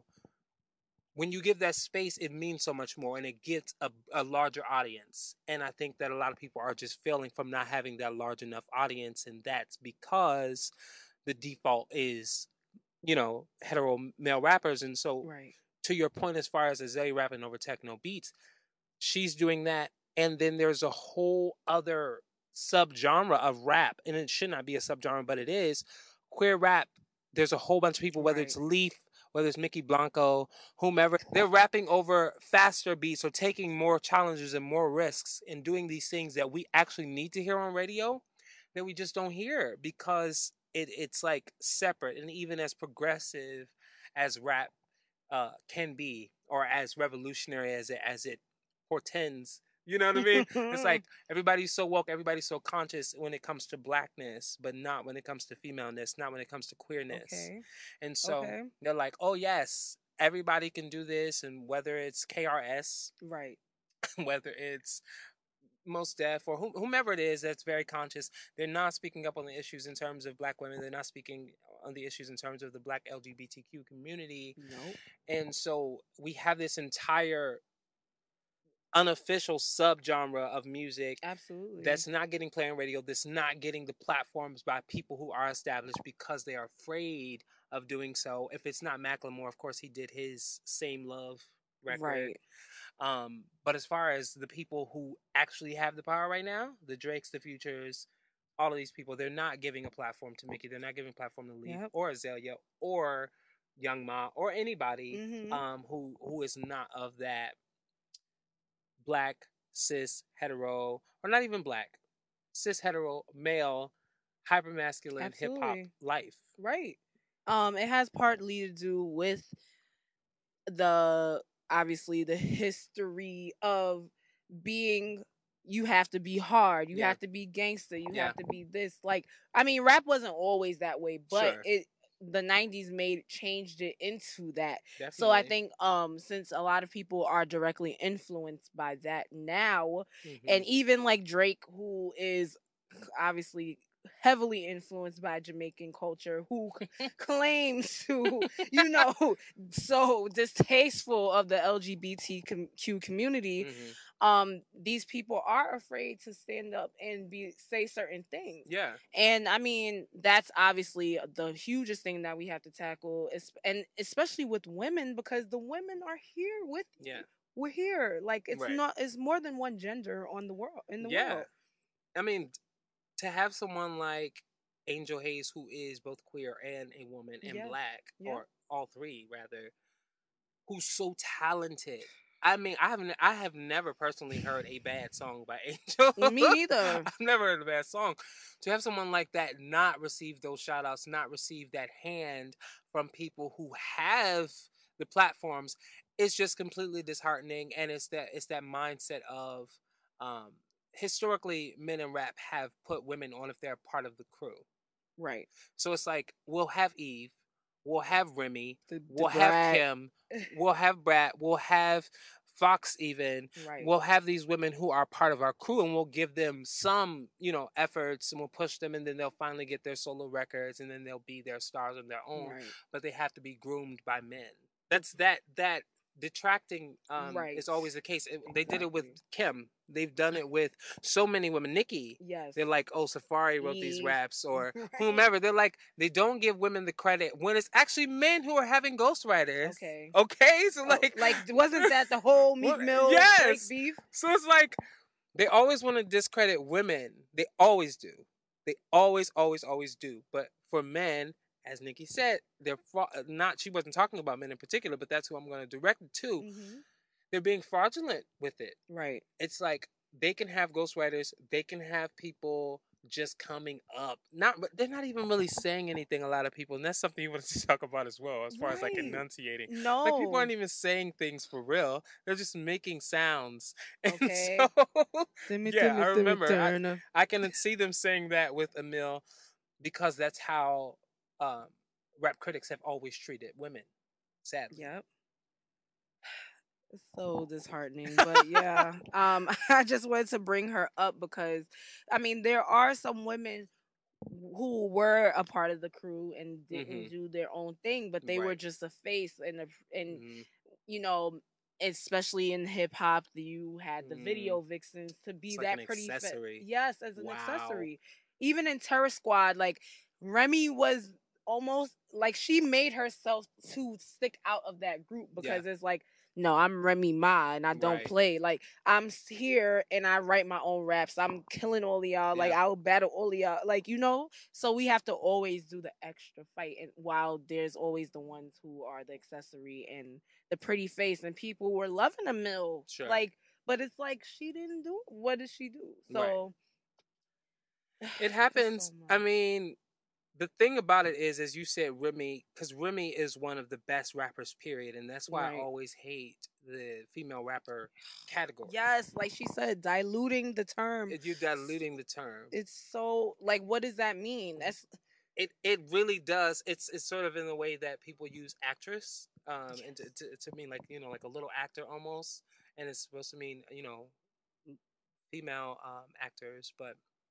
When you give that space, it means so much more, and it gets a, a larger audience. And I think that a lot of people are just failing from not having that large enough audience, and that's because the default is, you know, hetero male rappers. And so, right. to your point, as far as Azalea rapping over techno beats, she's doing that, and then there's a whole other subgenre of rap, and it should not be a subgenre, but it is, queer rap. There's a whole bunch of people, whether right. it's Leaf, whether it's Mickey Blanco, whomever, they're rapping over faster beats or taking more challenges and more risks in doing these things that we actually need to hear on radio that we just don't hear because it, it's like separate. And even as progressive as rap uh, can be, or as revolutionary as it, as it portends, you know what I mean? It's like everybody's so woke, everybody's so conscious when it comes to blackness, but not when it comes to femaleness, not when it comes to queerness. Okay. And so okay. they're like, oh, yes, everybody can do this. And whether it's K R S, right? whether it's most deaf or whom, whomever it is that's very conscious, they're not speaking up on the issues in terms of Black women. They're not speaking on the issues in terms of the Black L G B T Q community. Nope. And so we have this entire unofficial subgenre of music Absolutely that's not getting played on radio, that's not getting the platforms by people who are established because they are afraid of doing so. If it's not Macklemore, of course he did his Same Love record. Right. Um, but as far as the people who actually have the power right now, the Drakes, the Futures, all of these people, they're not giving a platform to Mickey. They're not giving a platform to Leaf Yep. or Azalea or Young Ma or anybody Mhm. um, who who is not of that Black, cis, hetero, or not even Black, cis, hetero, male, hypermasculine hip hop Absolutely. life. Right. Um, it has partly to do with the obviously the history of being, you have to be hard, you Yeah. have to be gangster, you Yeah. have to be this. Like, I mean, rap wasn't always that way, but Sure. it the nineties made changed it into that. Definitely. So I think um since a lot of people are directly influenced by that now, Mhm. and even like Drake, who is obviously heavily influenced by Jamaican culture, who claims to, you know, so distasteful of the L G B T Q community. Mhm. Um, these people are afraid to stand up and be say certain things. Yeah. And I mean, that's obviously the hugest thing that we have to tackle, es- and especially with women, because the women are here with you. Yeah. We're here. Like, it's Right. not. It's more than one gender on the world in the Yeah. world. I mean, to have someone like Angel Hayes, who is both queer and a woman and Yes. Black, Yeah. or all three rather, who's so talented. I mean, I haven't, I have never personally heard a bad song by Angel. Me neither. I've never heard a bad song. To have someone like that not receive those shout outs, not receive that hand from people who have the platforms, it's just completely disheartening. And it's that, it's that mindset of, um, historically, men in rap have put women on if they're part of the crew. Right. So it's like, we'll have Eve, we'll have Remy, The, the we'll have Brat. Kim, we'll have Brat, we'll have Fox even. Right. We'll have these women who are part of our crew, and we'll give them some, you know, efforts, and we'll push them, and then they'll finally get their solo records, and then they'll be their stars on their own. Right. But they have to be groomed by men. That's that that detracting um Right. is always the case. It- They did it with Exactly. Kim. They've done it with so many women. Nikki. Yes. They're like, oh, Safari wrote these Eve. raps, or Right. whomever. They're like, they don't give women the credit when it's actually men who are having ghostwriters. Okay. Okay. So Oh, like, like wasn't that the whole Meek What- Mill yes. Drake beef? So it's like they always want to discredit women. They always do. They always, always, always do. But for men, as Nikki said, they're fra- not. She wasn't talking about men in particular, but that's who I'm going to direct it to. Mm-hmm. They're being fraudulent with it. Right. It's like they can have ghostwriters. They can have people just coming up. Not, but they're not even really saying anything. A lot of people, and that's something you wanted to talk about as well, as far as like Right. enunciating. No. Like people aren't even saying things for real. They're just making sounds. And Okay. so, Timmy, yeah, Timmy, I Timmy remember. I, Turner. I can see them saying that with Emil because that's how um, rap critics have always treated women. Sadly. Yep. It's so disheartening, but yeah. Um, I just wanted to bring her up because, I mean, there are some women who were a part of the crew and didn't Mhm. do their own thing, but they were Right. just a face and a, and Mhm. you know, especially in hip hop, you had the Mhm. video vixens to be It's like that an pretty. Fa- accessory. yes, as an Wow. accessory. Even in Terror Squad, like Remy was almost like she made herself to stick out of that group because it's like, no, I'm Remy Ma and I don't Right. play. Like, I'm s- here and I write my own raps. I'm killing all of y'all. Like, Yeah. I'll battle all of y'all. Like, you know? So we have to always do the extra fight. And while there's always the ones who are the accessory and the pretty face, and people were loving a mill. Sure. Like, but it's like she didn't do it. What did she do? So It it's happens. so I much. mean, the thing about it is, as you said, Remy, because Remy is one of the best rappers, period. And that's why I Right. always hate the female rapper category. Yes, like she said, diluting the term. You're diluting the term. It's so like, what does that mean? That's It it really does. It's it's sort of in the way that people use actress, um, and to, to to mean like, you know, like a little actor almost, and it's supposed to mean, you know, female um, actors, but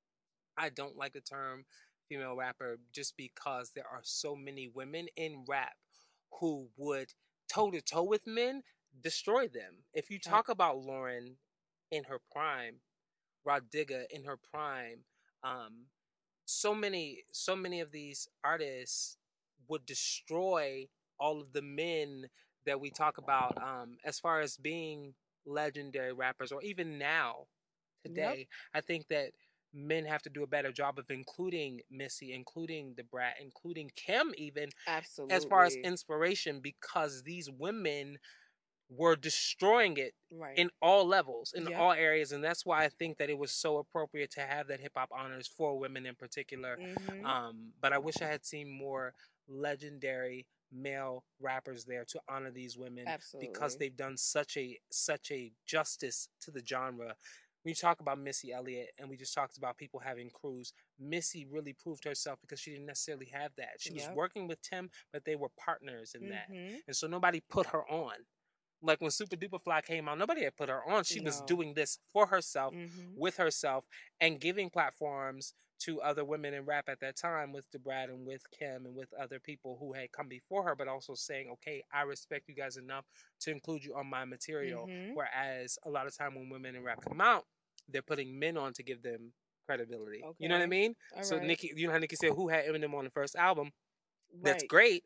I don't like the term female rapper just because there are so many women in rap who would toe to toe with men, destroy them. If you Yep. talk about Lauren in her prime, Rod Digger in her prime, um, so many, so many of these artists would destroy all of the men that we talk about um, as far as being legendary rappers, or even now Yep. today. I think that men have to do a better job of including Missy, including the Brat, including Kim, even as far as Absolutely. inspiration, because these women were destroying it Right. in all levels, in Yep. all areas, and that's why I think that it was so appropriate to have that hip hop honors for women in particular. Mm-hmm. Um, but I wish I had seen more legendary male rappers there to honor these women because Absolutely. they've done such a such a justice to the genre. When you talk about Missy Elliott, and we just talked about people having crews, Missy really proved herself because she didn't necessarily have that. She was Yep. working with Tim, but they were partners in that, Mm-hmm. and so nobody put her on. Like when Super Duper Fly came out, nobody had put her on. She was No. doing this for herself, Mm-hmm. with herself, and giving platforms to other women in rap at that time, with DeBrad and with Kim and with other people who had come before her, but also saying, okay, I respect you guys enough to include you on my material. Mm-hmm. Whereas a lot of time when women in rap come out, they're putting men on to give them credibility. Okay. You know what I mean? All So right. Nikki, you know how Nikki said, who had Eminem on the first album? That's Right. great,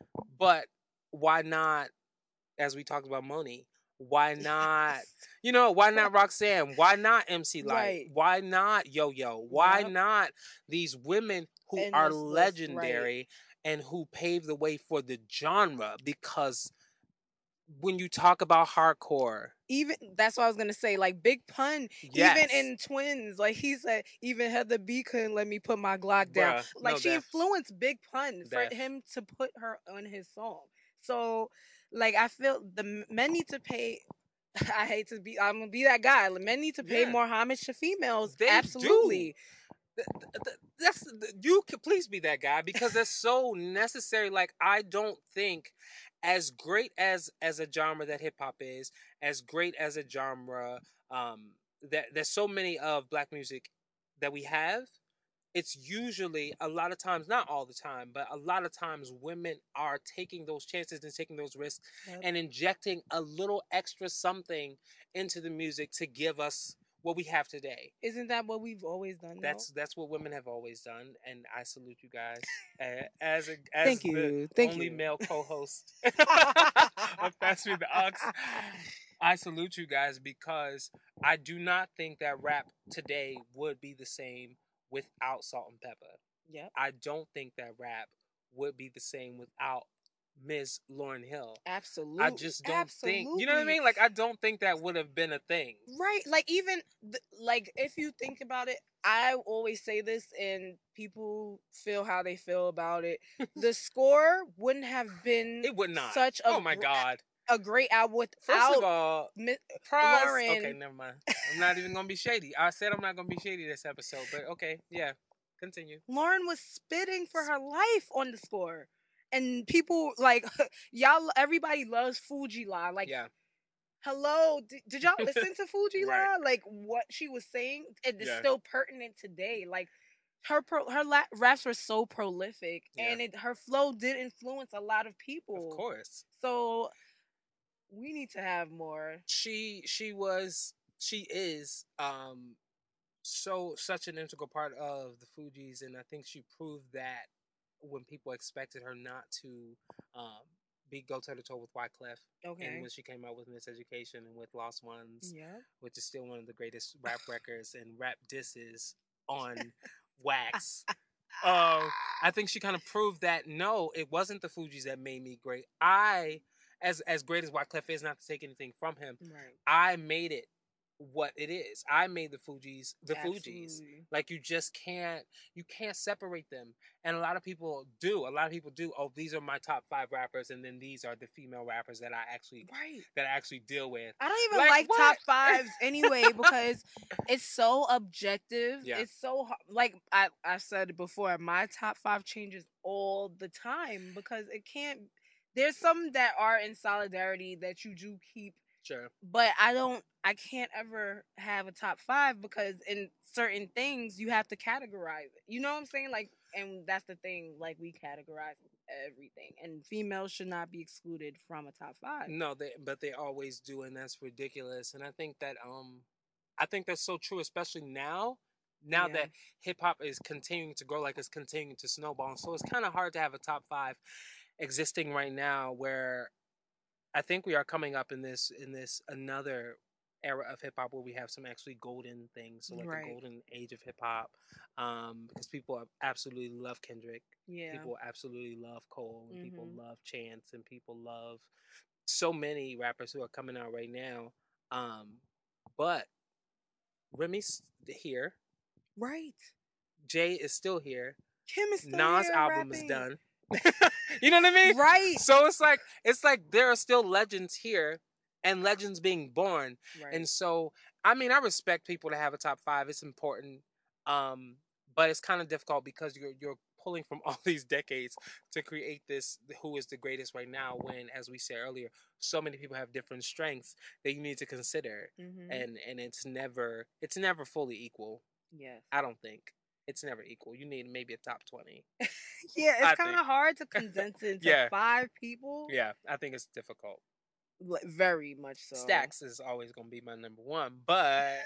but why not, as we talked about Moni, why not, Yes. you know, why not Roxanne? Why not M C Light? Right. Why not Yo Yo? Why Yep. not these women who are Endless list. Right. legendary and who paved the way for the genre? Because when you talk about hardcore, Even that's what I was gonna say. Like Big Pun, even yes, in Twins, like he said, even Heather B couldn't let me put my Glock down. bruh, Like no, she Def, influenced Big Pun for Def, him to put her on his song. So, like I feel the m- men need to pay. I hate to be. I'm gonna be that guy. Like, men need to pay yeah, more homage to females. they do. Absolutely. Th- th- th- That's th- you can please be that guy because that's so necessary. Like I don't think, as great as as a genre that hip hop is, as great as a genre um that there's so many of black music that we have. It's usually a lot of times, not all the time, but a lot of times women are taking those chances and taking those risks Yep. and injecting a little extra something into the music to give us what we have today. Isn't that what we've always done, though? That's that's what women have always done, and I salute you guys uh, as a, as Thank the you. Thank only you. male co-host of Pass Me the Aux. I salute you guys because I do not think that rap today would be the same without Salt and Pepper. Yep. I don't think that rap would be the same without Miss Lauryn Hill. Absolutely. I just don't Absolutely. think, you know what I mean? Like I don't think that would have been a thing. Right. Like even th- like if you think about it, I always say this and people feel how they feel about it. The score wouldn't have been It would not. such a Oh my gr- god. a great album without First of all, Mi- Praz. Lauren. Okay, never mind. I'm not even gonna be shady. I said I'm not gonna be shady this episode, but okay, yeah. Continue. Lauren was spitting for her life on the score. And people like y'all everybody loves Fuji La. Like Yeah. hello, did, did y'all listen to Fuji La? Right. Like what she was saying, it is Yeah. still pertinent today. Like her pro, her la- raps were so prolific, Yeah. and it, her flow did influence a lot of people. Of course. So we need to have more. She she was she is um so such an integral part of the Fugees, and I think she proved that when people expected her not to um be go toe to toe with Wyclef, Okay. and when she came out with Miseducation and with Lost Ones, Yeah. which is still one of the greatest rap records and rap disses on wax. Um, I think she kind of proved that no, it wasn't the Fugees that made me great. I, as as great as Wyclef is, not to take anything from him, Right. I made it what it is. I made the Fugees the Fugees. Absolutely. Like you just can't you can't separate them. And a lot of people do. A lot of people do. Oh, these are my top five rappers, and then these are the female rappers that I actually Right. that I actually deal with. I don't even Like, like what? top fives anyway because it's so objective. Yeah. It's so har- like I I said it before. My top five changes all the time because it can't. There's some that are in solidarity that you do keep Sure. But I don't I can't ever have a top five because in certain things you have to categorize it. You know what I'm saying? Like, and that's the thing, like we categorize everything. And females should not be excluded from a top five. No, they but they always do, and that's ridiculous. And I think that um I think that's so true, especially now. Now Yeah. that hip hop is continuing to grow, like it's continuing to snowball. So it's kind of hard to have a top five existing right now where I think we are coming up in this in this another era of hip hop where we have some actually golden things, so like Right. a golden age of hip hop, um, because people absolutely love Kendrick, Yeah. people absolutely love Cole, and people Mhm. love Chance, and people love so many rappers who are coming out right now. Um, but Remy's here, Right. Jay is still here, Kim is still Nas here album is rapping. done. You know what I mean? Right. So it's like it's like there are still legends here and legends being born. Right. And so I mean I respect people to have a top five. It's important. Um, but it's kind of difficult because you're you're pulling from all these decades to create this who is the greatest right now when, as we said earlier, so many people have different strengths that you need to consider. Mhm. And and it's never it's never fully equal. Yes. I don't think. It's never equal. You need maybe a top twenty. Yeah, I it's kind think. of hard to condense it into Yeah. five people. Yeah, I think it's difficult. Like, very much so. Stacks is always going to be my number one, but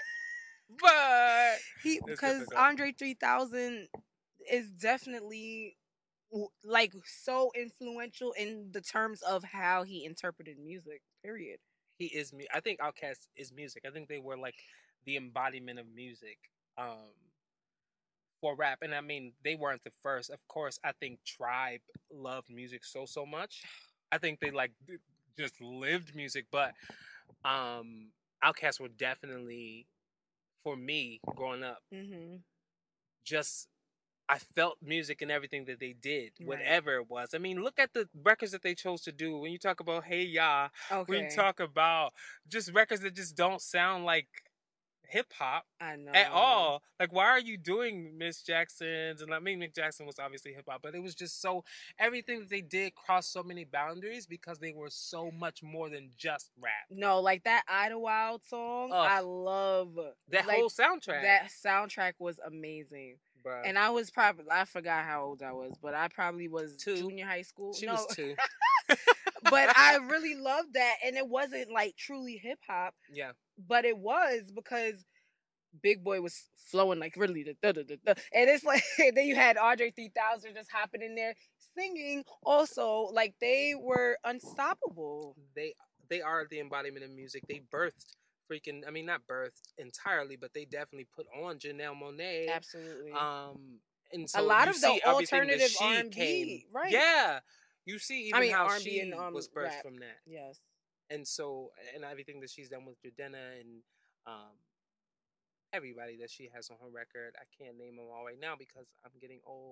but He it's because difficult. Andre three thousand is definitely w- like so influential in the terms of how he interpreted music. Period. He is mu- I think Outkast is music. I think they were like the embodiment of music um for rap. And I mean, they weren't the first. Of course, I think Tribe loved music so so much. I think they like d- just lived music, but um Outkast were definitely for me growing up Mm-hmm. just I felt music and everything that they did, Right. whatever it was. I mean, look at the records that they chose to do. When you talk about Hey Ya, when you Okay. talk about just records that just don't sound like hip hop I know. at all. Like, why are you doing Miss Jackson's? And I mean, Mick Jackson was obviously hip hop, but it was just so everything that they did crossed so many boundaries because they were so much more than just rap. No, like that Idlewild song, Ugh. I love That like, whole soundtrack. That soundtrack was amazing. Bruh. And I was probably I forgot how old I was, but I probably was Two. junior high school. She no. was two. But I really loved that, and it wasn't like truly hip hop. Yeah. But it was because Big Boy was flowing like really the da, da, da, da. And it's like then you had Andre three thousand just hopping in there singing. Also, like they were unstoppable. They they are the embodiment of music. They birthed freaking I mean not birthed entirely, but they definitely put on Janelle Monáe. Absolutely. Um and so a lot you of see the everything that alternative she R and B, came, right? Yeah. You see even I mean, how R and B she and, um, was birthed rap. from that. Yes. And so and everything that she's done with Jordana and um everybody that she has on her record. I can't name them all right now because I'm getting old.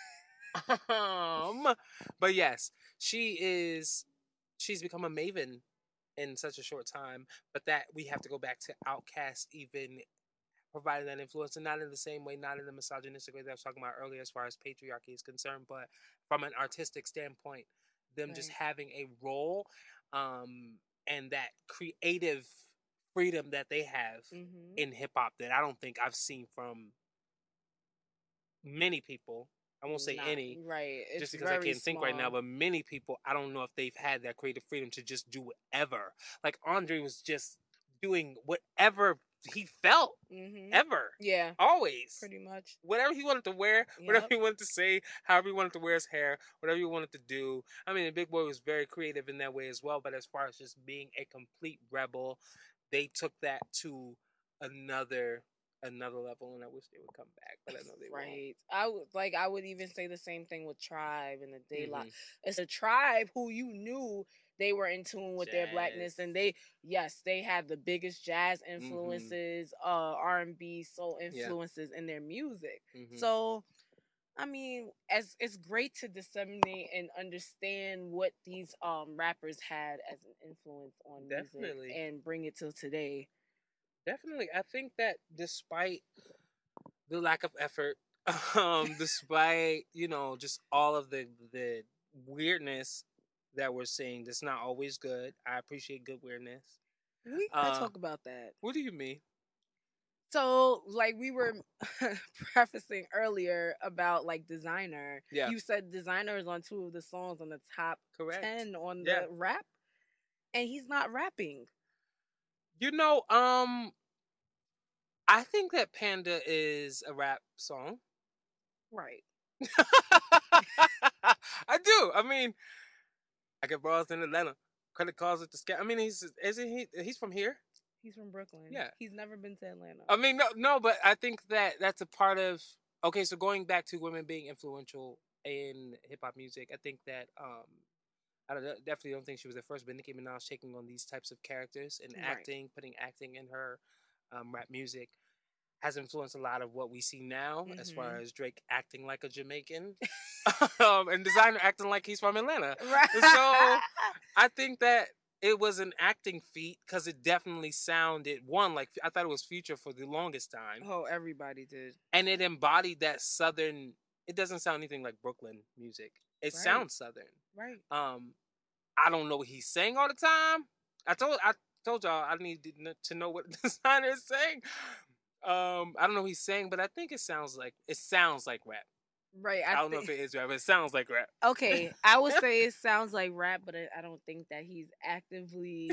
um, but yes, she is. She's become a maven in such a short time. But that we have to go back to Outkast even providing that influence, and not in the same way, not in the misogynistic way that I was talking about earlier, as far as patriarchy is concerned, but from an artistic standpoint, them right. just having a role, um, and that creative freedom that they have mm-hmm. in hip hop that I don't think I've seen from many people. I won't say Not, any, right? It's just because I can't small. think right now. But many people, I don't know if they've had that creative freedom to just do whatever. Like Andre was just doing whatever he felt, mm-hmm. ever, yeah, always, pretty much. Whatever he wanted to wear, yep. whatever he wanted to say, however he wanted to wear his hair, whatever he wanted to do. I mean, the Big Boy was very creative in that way as well. But as far as just being a complete rebel, they took that to another another level, and I wish they would come back, but I know they right. won't. I would like I would even say the same thing with Tribe and the Daylight. Mm-hmm. It's a Tribe who you knew they were in tune with jazz. Their blackness, and they yes they had the biggest jazz influences, mm-hmm. uh, R and B, soul influences yeah. in their music. Mm-hmm. So. I mean, as it's great to disseminate and understand what these um rappers had as an influence on Definitely. music and bring it to today. Definitely. I think that despite the lack of effort, um, despite, you know, just all of the the weirdness that we're seeing, that's not always good. I appreciate good weirdness. We gotta Uh, talk about that. what do you mean? So, like we were prefacing earlier about like Designer. Yeah. You said Designer is on two of the songs on the top Correct. ten on Yeah. the rap, and he's not rapping. You know, um, I think that Panda is a rap song. Right. I do. I mean, I get bras in Atlanta, credit cards at the scam. I mean, he's isn't he? He's from here. He's from Brooklyn. Yeah. He's never been to Atlanta. I mean, no, no, but I think that that's a part of. Okay, so going back to women being influential in hip hop music, I think that um, I don't, definitely don't think she was the first, but Nicki Minaj taking on these types of characters and Right. acting, putting acting in her um, rap music, has influenced a lot of what we see now, as far Mhm. as Drake acting like a Jamaican, um, and Designer acting like he's from Atlanta. Right. So I think that it was an acting feat because it definitely sounded one like I thought it was Future for the longest time, Oh, everybody did. and it embodied that Southern. It doesn't sound anything like Brooklyn music. It Right. sounds Southern. Right. Um, I don't know what he's saying all the time. I told I told y'all I need to kn- to know what Designer is saying. Um, I don't know what he's saying, but I think it sounds like it sounds like rap. Right. I, I, don't know if it is rap, but it sounds like rap. Okay, I would say it sounds like rap, but I I don't think that he's actively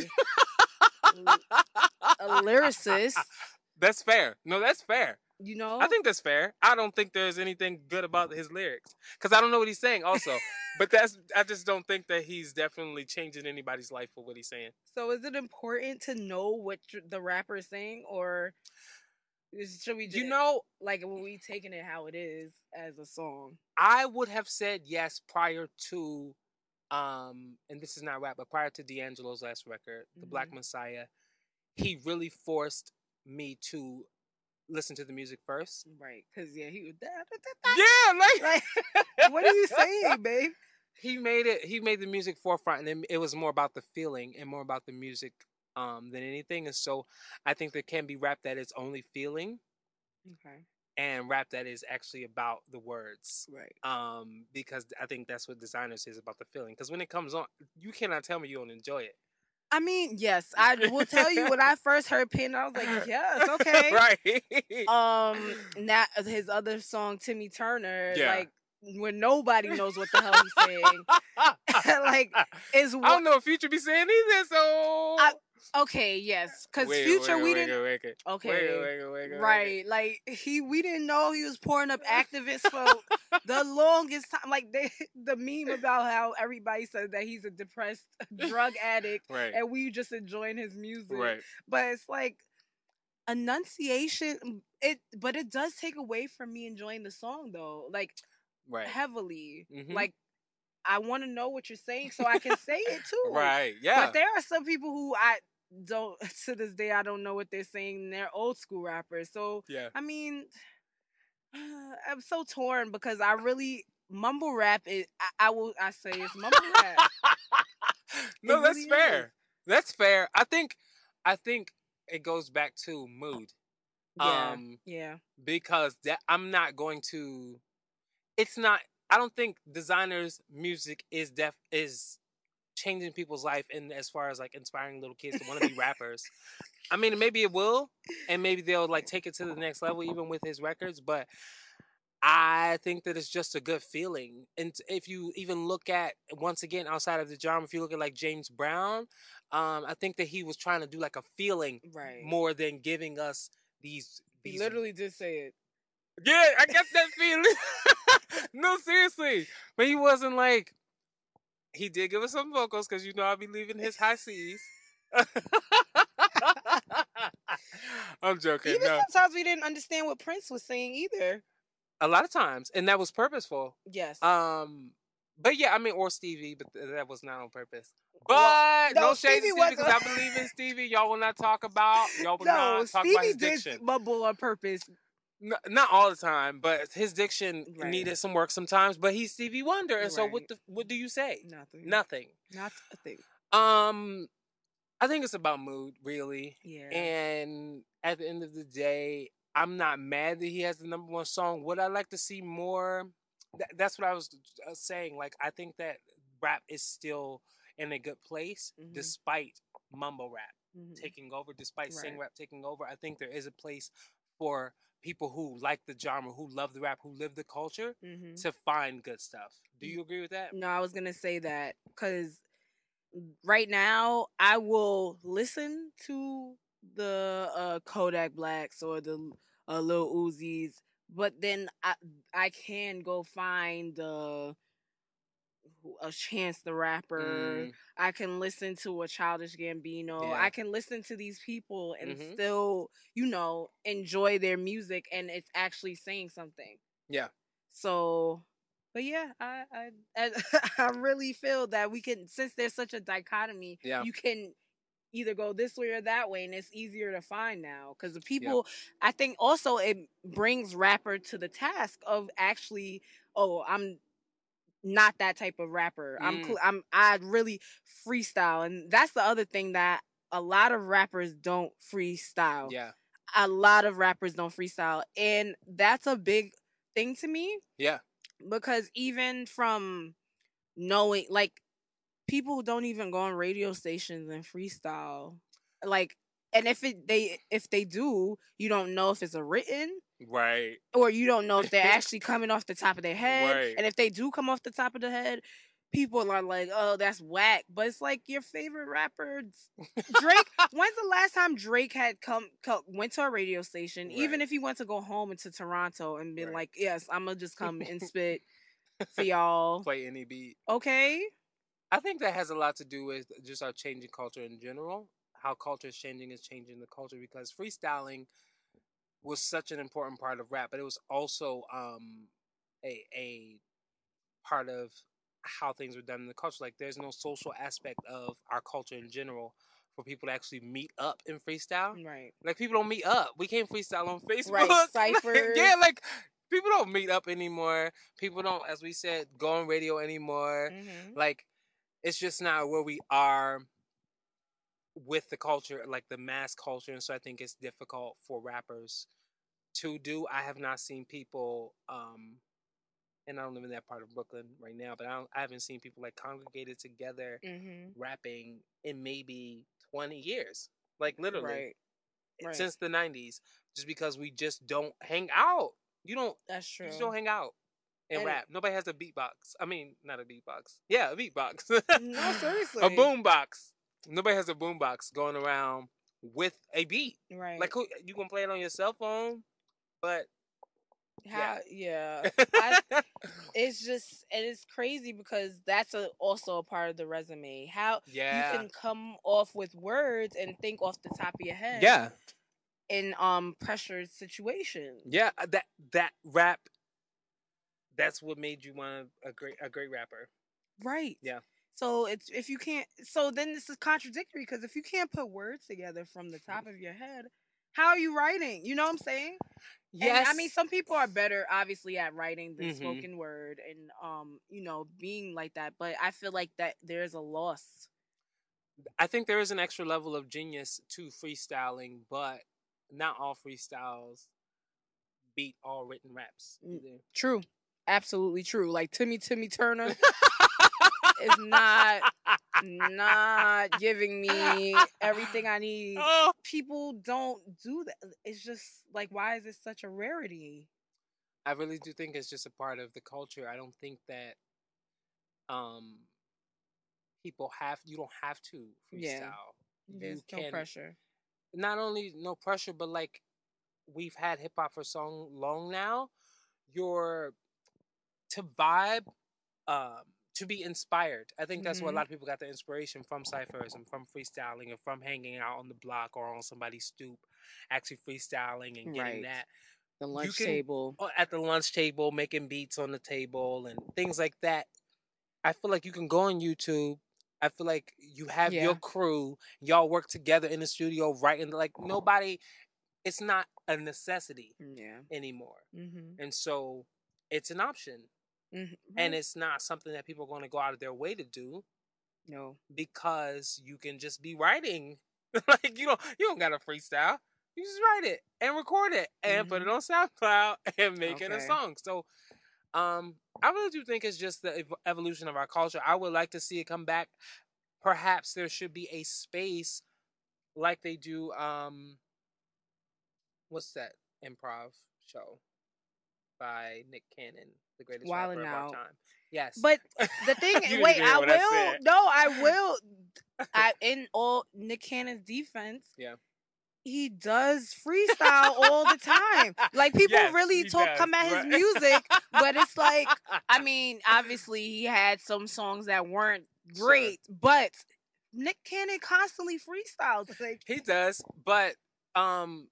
a lyricist. That's fair. No, that's fair. You know. I think that's fair. I don't think there's anything good about his lyrics because I don't know what he's saying. Also, but that's I just don't think that he's definitely changing anybody's life for what he's saying. So, is it important to know what tr- the rapper is saying, or is- should we just You know, like when we taking it how it is as a song? I would have said yes prior to, um, and this is not rap, but prior to D'Angelo's last record, The Black Mhm. Messiah, he really forced me to listen to the music first. Right? Because yeah, he was. Yeah, like, Like, what are you saying, babe? he made it. He made the music forefront, and then it was more about the feeling and more about the music um, than anything. And so, I think there can be rap that is only feeling, Okay. and rap that is actually about the words. Right. Um, because I think that's what Designers is about, the feeling. Because when it comes on, you cannot tell me you don't enjoy it. I mean, yes, I will tell you when I first heard Pin, I was like, yes, okay. Right. Um, now his other song, Timmy Turner, Yeah. like when nobody knows what the hell he's saying, like is I what. don't know if Future be saying either. So I- Okay, yes, because Wiggle, Future wiggle, we wiggle, didn't. wiggle. Okay, Wiggle, wiggle, wiggle, wiggle. right? Like he, we didn't know he was pouring up activists for the longest time. Like they, the meme about how everybody says that he's a depressed drug addict, Right. and we just enjoying his music. Right. But it's like enunciation. It, but it does take away from me enjoying the song though. Like Right. heavily. Mhm. Like I want to know what you're saying so I can say it too. Right. Yeah. But there are some people who I don't to this day I don't know what they're saying. They're old school rappers. So Yeah. I mean, I'm so torn because I really mumble rap is I, I will I say it's mumble rap. No, It that's really fair. is. That's fair. I think I think it goes back to mood. Yeah. Um Yeah. because that I'm not going to it's not I don't think Designers music is def is changing people's life in as far as like inspiring little kids to want to be rappers. I mean, maybe it will, and maybe they'll like take it to the next level, even with his records. But I think that it's just a good feeling. And if you even look at once again outside of the genre, if you look at like James Brown, um, I think that he was trying to do like a feeling Right. more than giving us these. He these literally did say it. Yeah, I get that feeling. No, seriously, but he wasn't like. He did give us some vocals because you know I'll be leaving his high C's. I'm joking. Even No. sometimes we didn't understand what Prince was saying either. A lot of times, and that was purposeful. Yes. Um, but yeah, I mean, or Stevie, but th- that was not on purpose. But Well, no, no, shade to Stevie Stevie because I wasn't- believe in Stevie. Y'all will not talk about. Y'all will no, not talk Stevie about his did diction. mumble on purpose. N- not all the time, but his diction Right. needed some work sometimes. But he's Stevie Wonder, and so what? Right. The, what do you say? Nothing. Nothing. Not a thing. Um, I think it's about mood, really. Yeah. And at the end of the day, I'm not mad that he has the number one song. Would I like to see more? Th- that's what I was uh, saying. Like, I think that rap is still in a good place, Mhm. despite mumble rap mm-hmm. taking over, despite Right. sing rap taking over. I think there is a place for people who like the genre, who love the rap, who live the culture, mm-hmm. to find good stuff. Do you agree with that? No, I was gonna say that because right now I will listen to the uh, Kodak Blacks or the uh, Lil Uzis, but then I I can go find uh, a Chance the Rapper. Mm. I can listen to a Childish Gambino. Yeah. I can listen to these people and Mhm. still, you know, enjoy their music, and it's actually saying something. Yeah. So, but yeah, I I I, I really feel that we can, since there's such a dichotomy, Yeah. you can either go this way or that way, and it's easier to find now because the people. Yep. I think also it brings rapper to the task of actually, oh, I'm not that type of rapper. Mm. I'm cl- I'm I really freestyle, and that's the other thing that a lot of rappers don't freestyle. Yeah. A lot of rappers don't freestyle, and that's a big thing to me. Yeah. Because even from knowing, like, people don't even go on radio stations and freestyle. Like, and if it they if they do, you don't know if it's a written. Right. Or you don't know if they're actually coming off the top of their head. Right. And if they do come off the top of the head, people are like, oh, that's whack. But it's like your favorite rapper, Drake. When's the last time Drake had come, come went to a radio station, right. Even if he went to go home into Toronto and been right. like, yes, I'm going to just come and spit for y'all. Play any beat. Okay. I think that has a lot to do with just our changing culture in general. How culture is changing is changing the culture, because freestyling was such an important part of rap, but it was also um, a a part of how things were done in the culture. Like, there's no social aspect of our culture in general for people to actually meet up and freestyle. Right. Like, people don't meet up. We can't freestyle on Facebook. Right. Cyphers. Yeah, like, people don't meet up anymore. People don't, as we said, go on radio anymore. Mm-hmm. Like, it's just not where we are with the culture, like the mass culture. And so I think it's difficult for rappers to do. I have not seen people, um, and I don't live in that part of Brooklyn right now, but I, don't, I haven't seen people like congregated together mm-hmm. rapping in maybe twenty years, like literally, right. Right. since the nineties, just because we just don't hang out. You don't. That's true. You just don't hang out and, and rap. Nobody has a beatbox. I mean, not a beatbox. Yeah, a beatbox. No, seriously. A boombox. Nobody has a boombox going around with a beat. Right. Like, who, you can play it on your cell phone, but how? Yeah. yeah. I, it's just, and it's crazy because that's a, also a part of the resume. How yeah. you can come off with words and think off the top of your head. Yeah. In um pressured situations. Yeah, that that rap. That's what made you want a great a great rapper. Right. Yeah. So it's if you can't, so then this is contradictory, because if you can't put words together from the top of your head, how are you writing? You know what I'm saying? Yes. And, I mean, some people are better, obviously, at writing than mm-hmm. spoken word and um, you know, being like that. But I feel like that there's a loss. I think there is an extra level of genius to freestyling, but not all freestyles beat all written raps either. True. Absolutely true. Like Timmy Timmy Turner is not not giving me everything I need. Oh. People don't do that. It's just like, why is it such a rarity? I really do think it's just a part of the culture. I don't think that um people have you don't have to freestyle. Yeah. There's you no can, pressure. Not only no pressure, but like, we've had hip hop for so long now. You're to vibe, um, to be inspired. I think that's mm-hmm. where a lot of people got their inspiration from, ciphers and from freestyling and from hanging out on the block or on somebody's stoop, actually freestyling and getting right. that. The lunch can, table. At the lunch table, making beats on the table and things like that. I feel like you can go on YouTube. I feel like you have yeah. your crew. Y'all work together in the studio writing. Like, nobody, it's not a necessity yeah. anymore. Mm-hmm. And so it's an option. Mm-hmm. And it's not something that people are going to go out of their way to do. No. Because you can just be writing. Like, you don't, you don't got to freestyle. You just write it and record it and mm-hmm. put it on SoundCloud and make okay. it a song. So um, I really do think it's just the ev- evolution of our culture. I would like to see it come back. perhaps there should be a space like they do. Um, what's that improv show by Nick Cannon, the greatest Wildin' rapper of our Out. time? Yes, But the thing, You didn't wait, even hear I what I will. said. No, I will. I in all Nick Cannon's defense, yeah, he does freestyle all the time. Like people Yes, really he talk does, come at his right. music, but it's like, I mean, obviously he had some songs that weren't Sure. great, but Nick Cannon constantly freestyles. Like he does, but um,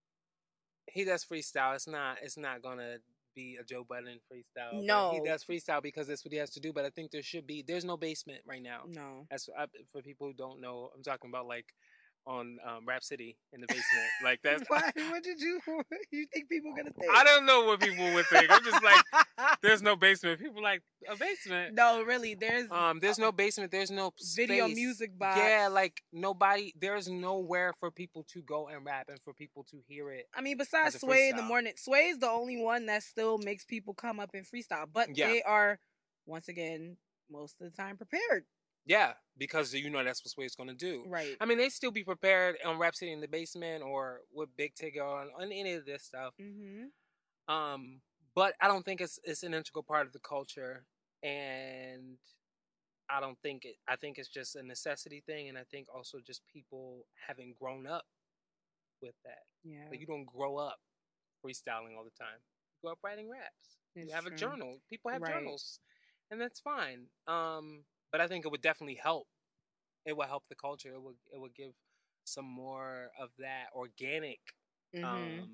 he does freestyle. It's not. It's not gonna be a Joe Budden freestyle. But No. he does freestyle because that's what he has to do. But I think there should be. There's no basement right now. no. That's uh, for people who don't know. I'm talking about like on um, Rap City in the basement. Like that's. Why? What did you? You think people gonna think? I don't know what people would think. I'm just like, there's no basement. People like a basement. No, really. There's Um, there's no basement. There's no video space. music box. Yeah, like nobody. There's nowhere for people to go and rap and for people to hear it. I mean, besides as a Sway in the freestyle. morning, Sway is the only one that still makes people come up and freestyle. But Yeah. they are, once again, most of the time prepared. Yeah, because you know that's what Sway's gonna do. Right. I mean, they still be prepared on Rap City in the basement or with Big Tigger on, on any of this stuff. Mm-hmm. Um, but I don't think it's it's an integral part of the culture, and I don't think it. I think it's just a necessity thing, and I think also just people having grown up with that. Yeah. Like you don't grow up freestyling all the time. You grow up writing raps. It's you have true. a journal. People have Right. journals, and that's fine. Um, but I think it would definitely help. It would help the culture. It would it would give some more of that organic Mm-hmm. um,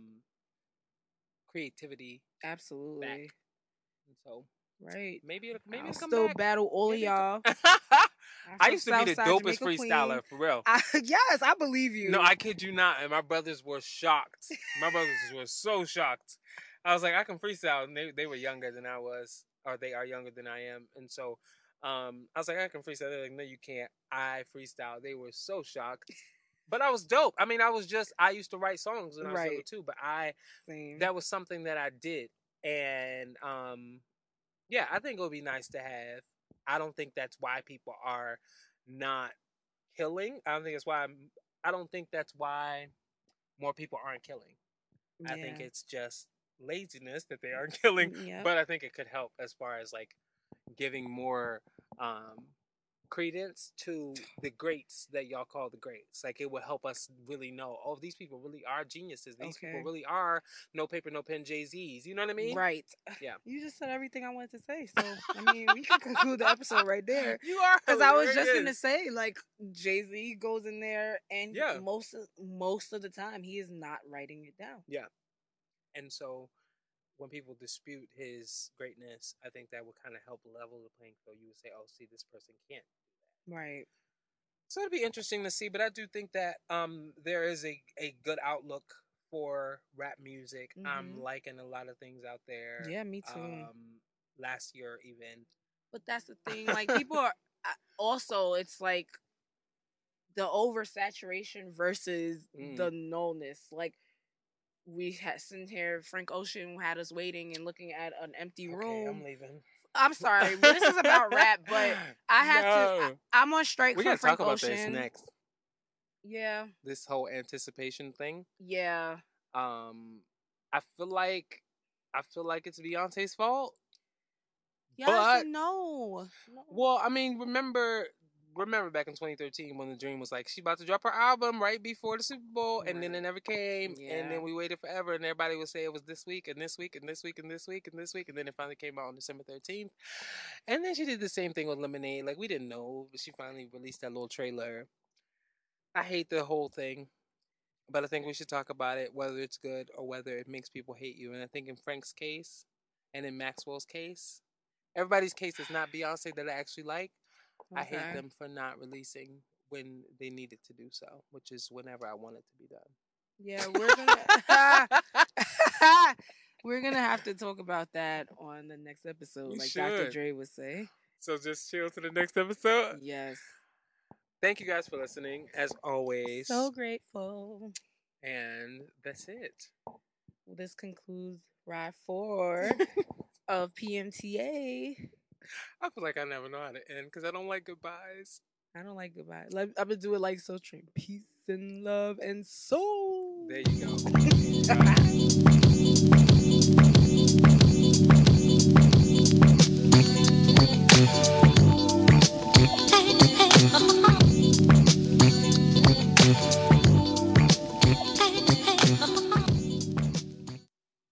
creativity Absolutely. back. And so Right. maybe it'll maybe I'll it'll come still back. battle all Maybe of it'll y'all. come- I'm I from used to be the Southside dopest Jamaica freestyler Queen. for real. I, yes, I believe you. No, I kid you not. And my brothers were shocked. My brothers were so shocked. I was like, I can freestyle. And they, they were younger than I was, or they are younger than I am. And so um, I was like, I can freestyle. They're like, no, you can't. I freestyle. They were so shocked. But I was dope. I mean, I was just, I used to write songs when I was Right. little too. But I, Same. that was something that I did. And um, yeah, I think it would be nice to have. I don't think that's why people are not killing. I don't think it's why. I'm, I don't think that's why more people aren't killing. I think Yeah. it's just laziness that they aren't killing. Yep. But I think it could help as far as like giving more um, credence to the greats that y'all call the greats. Like it would help us really know, oh, these people really are geniuses. These Okay. people really are no paper, no pen Jay-Z's. You know what I mean? Right. Yeah. You just said everything I wanted to say. So, I mean, we can conclude the episode right there. You are. Because I was There just it going to is. say, like, Jay-Z goes in there and Yeah. most of, most of the time he is not writing it down. Yeah. And so when people dispute his greatness, I think that would kind of help level the playing field. You would say, oh, see, this person can't. Right. So it'd be interesting to see, but I do think that um, there is a, a good outlook for rap music. I'm Mhm. liking a lot of things out there. Yeah, me too. Um, last year, even. But that's the thing. Like, people are I- also, it's like the oversaturation versus Mm. the nullness. Like, we had sitting here, Frank Ocean had us waiting and looking at an empty Okay, room. I'm leaving. I'm sorry, but this is about rap, but I have to. No. I, I'm on strike We for gotta Frank talk about Ocean. this next. Yeah, This whole anticipation thing. yeah. Um, I feel like I feel like it's Beyonce's fault. Yes But- and no. no. Well, I mean, remember remember back in twenty thirteen when the dream was like she about to drop her album right before the Super Bowl, and then Right. it never came, and Yeah. then we waited forever, and everybody would say it was this week and this week and this week and this week and this week, and then it finally came out on December thirteenth. And then she did the same thing with Lemonade. Like we didn't know, but she finally released that little trailer. I hate the whole thing, but I think we should talk about it, whether it's good or whether it makes people hate you. And I think in Frank's case and in Maxwell's case, everybody's case is not Beyonce that I actually like. I hate Okay. them for not releasing when they needed to do so, which is whenever I want it to be done. Yeah, we're gonna we're gonna have to talk about that on the next episode, We like Doctor should. Dre would say. So just chill to the next episode. Yes. Thank you guys for listening, as always. So grateful. And that's it. This concludes ride four of P M T A. I feel like I never know how to end because I don't like goodbyes. I don't like goodbye. Let, I'm gonna do it like Soul Train. Peace and love and soul. There you go.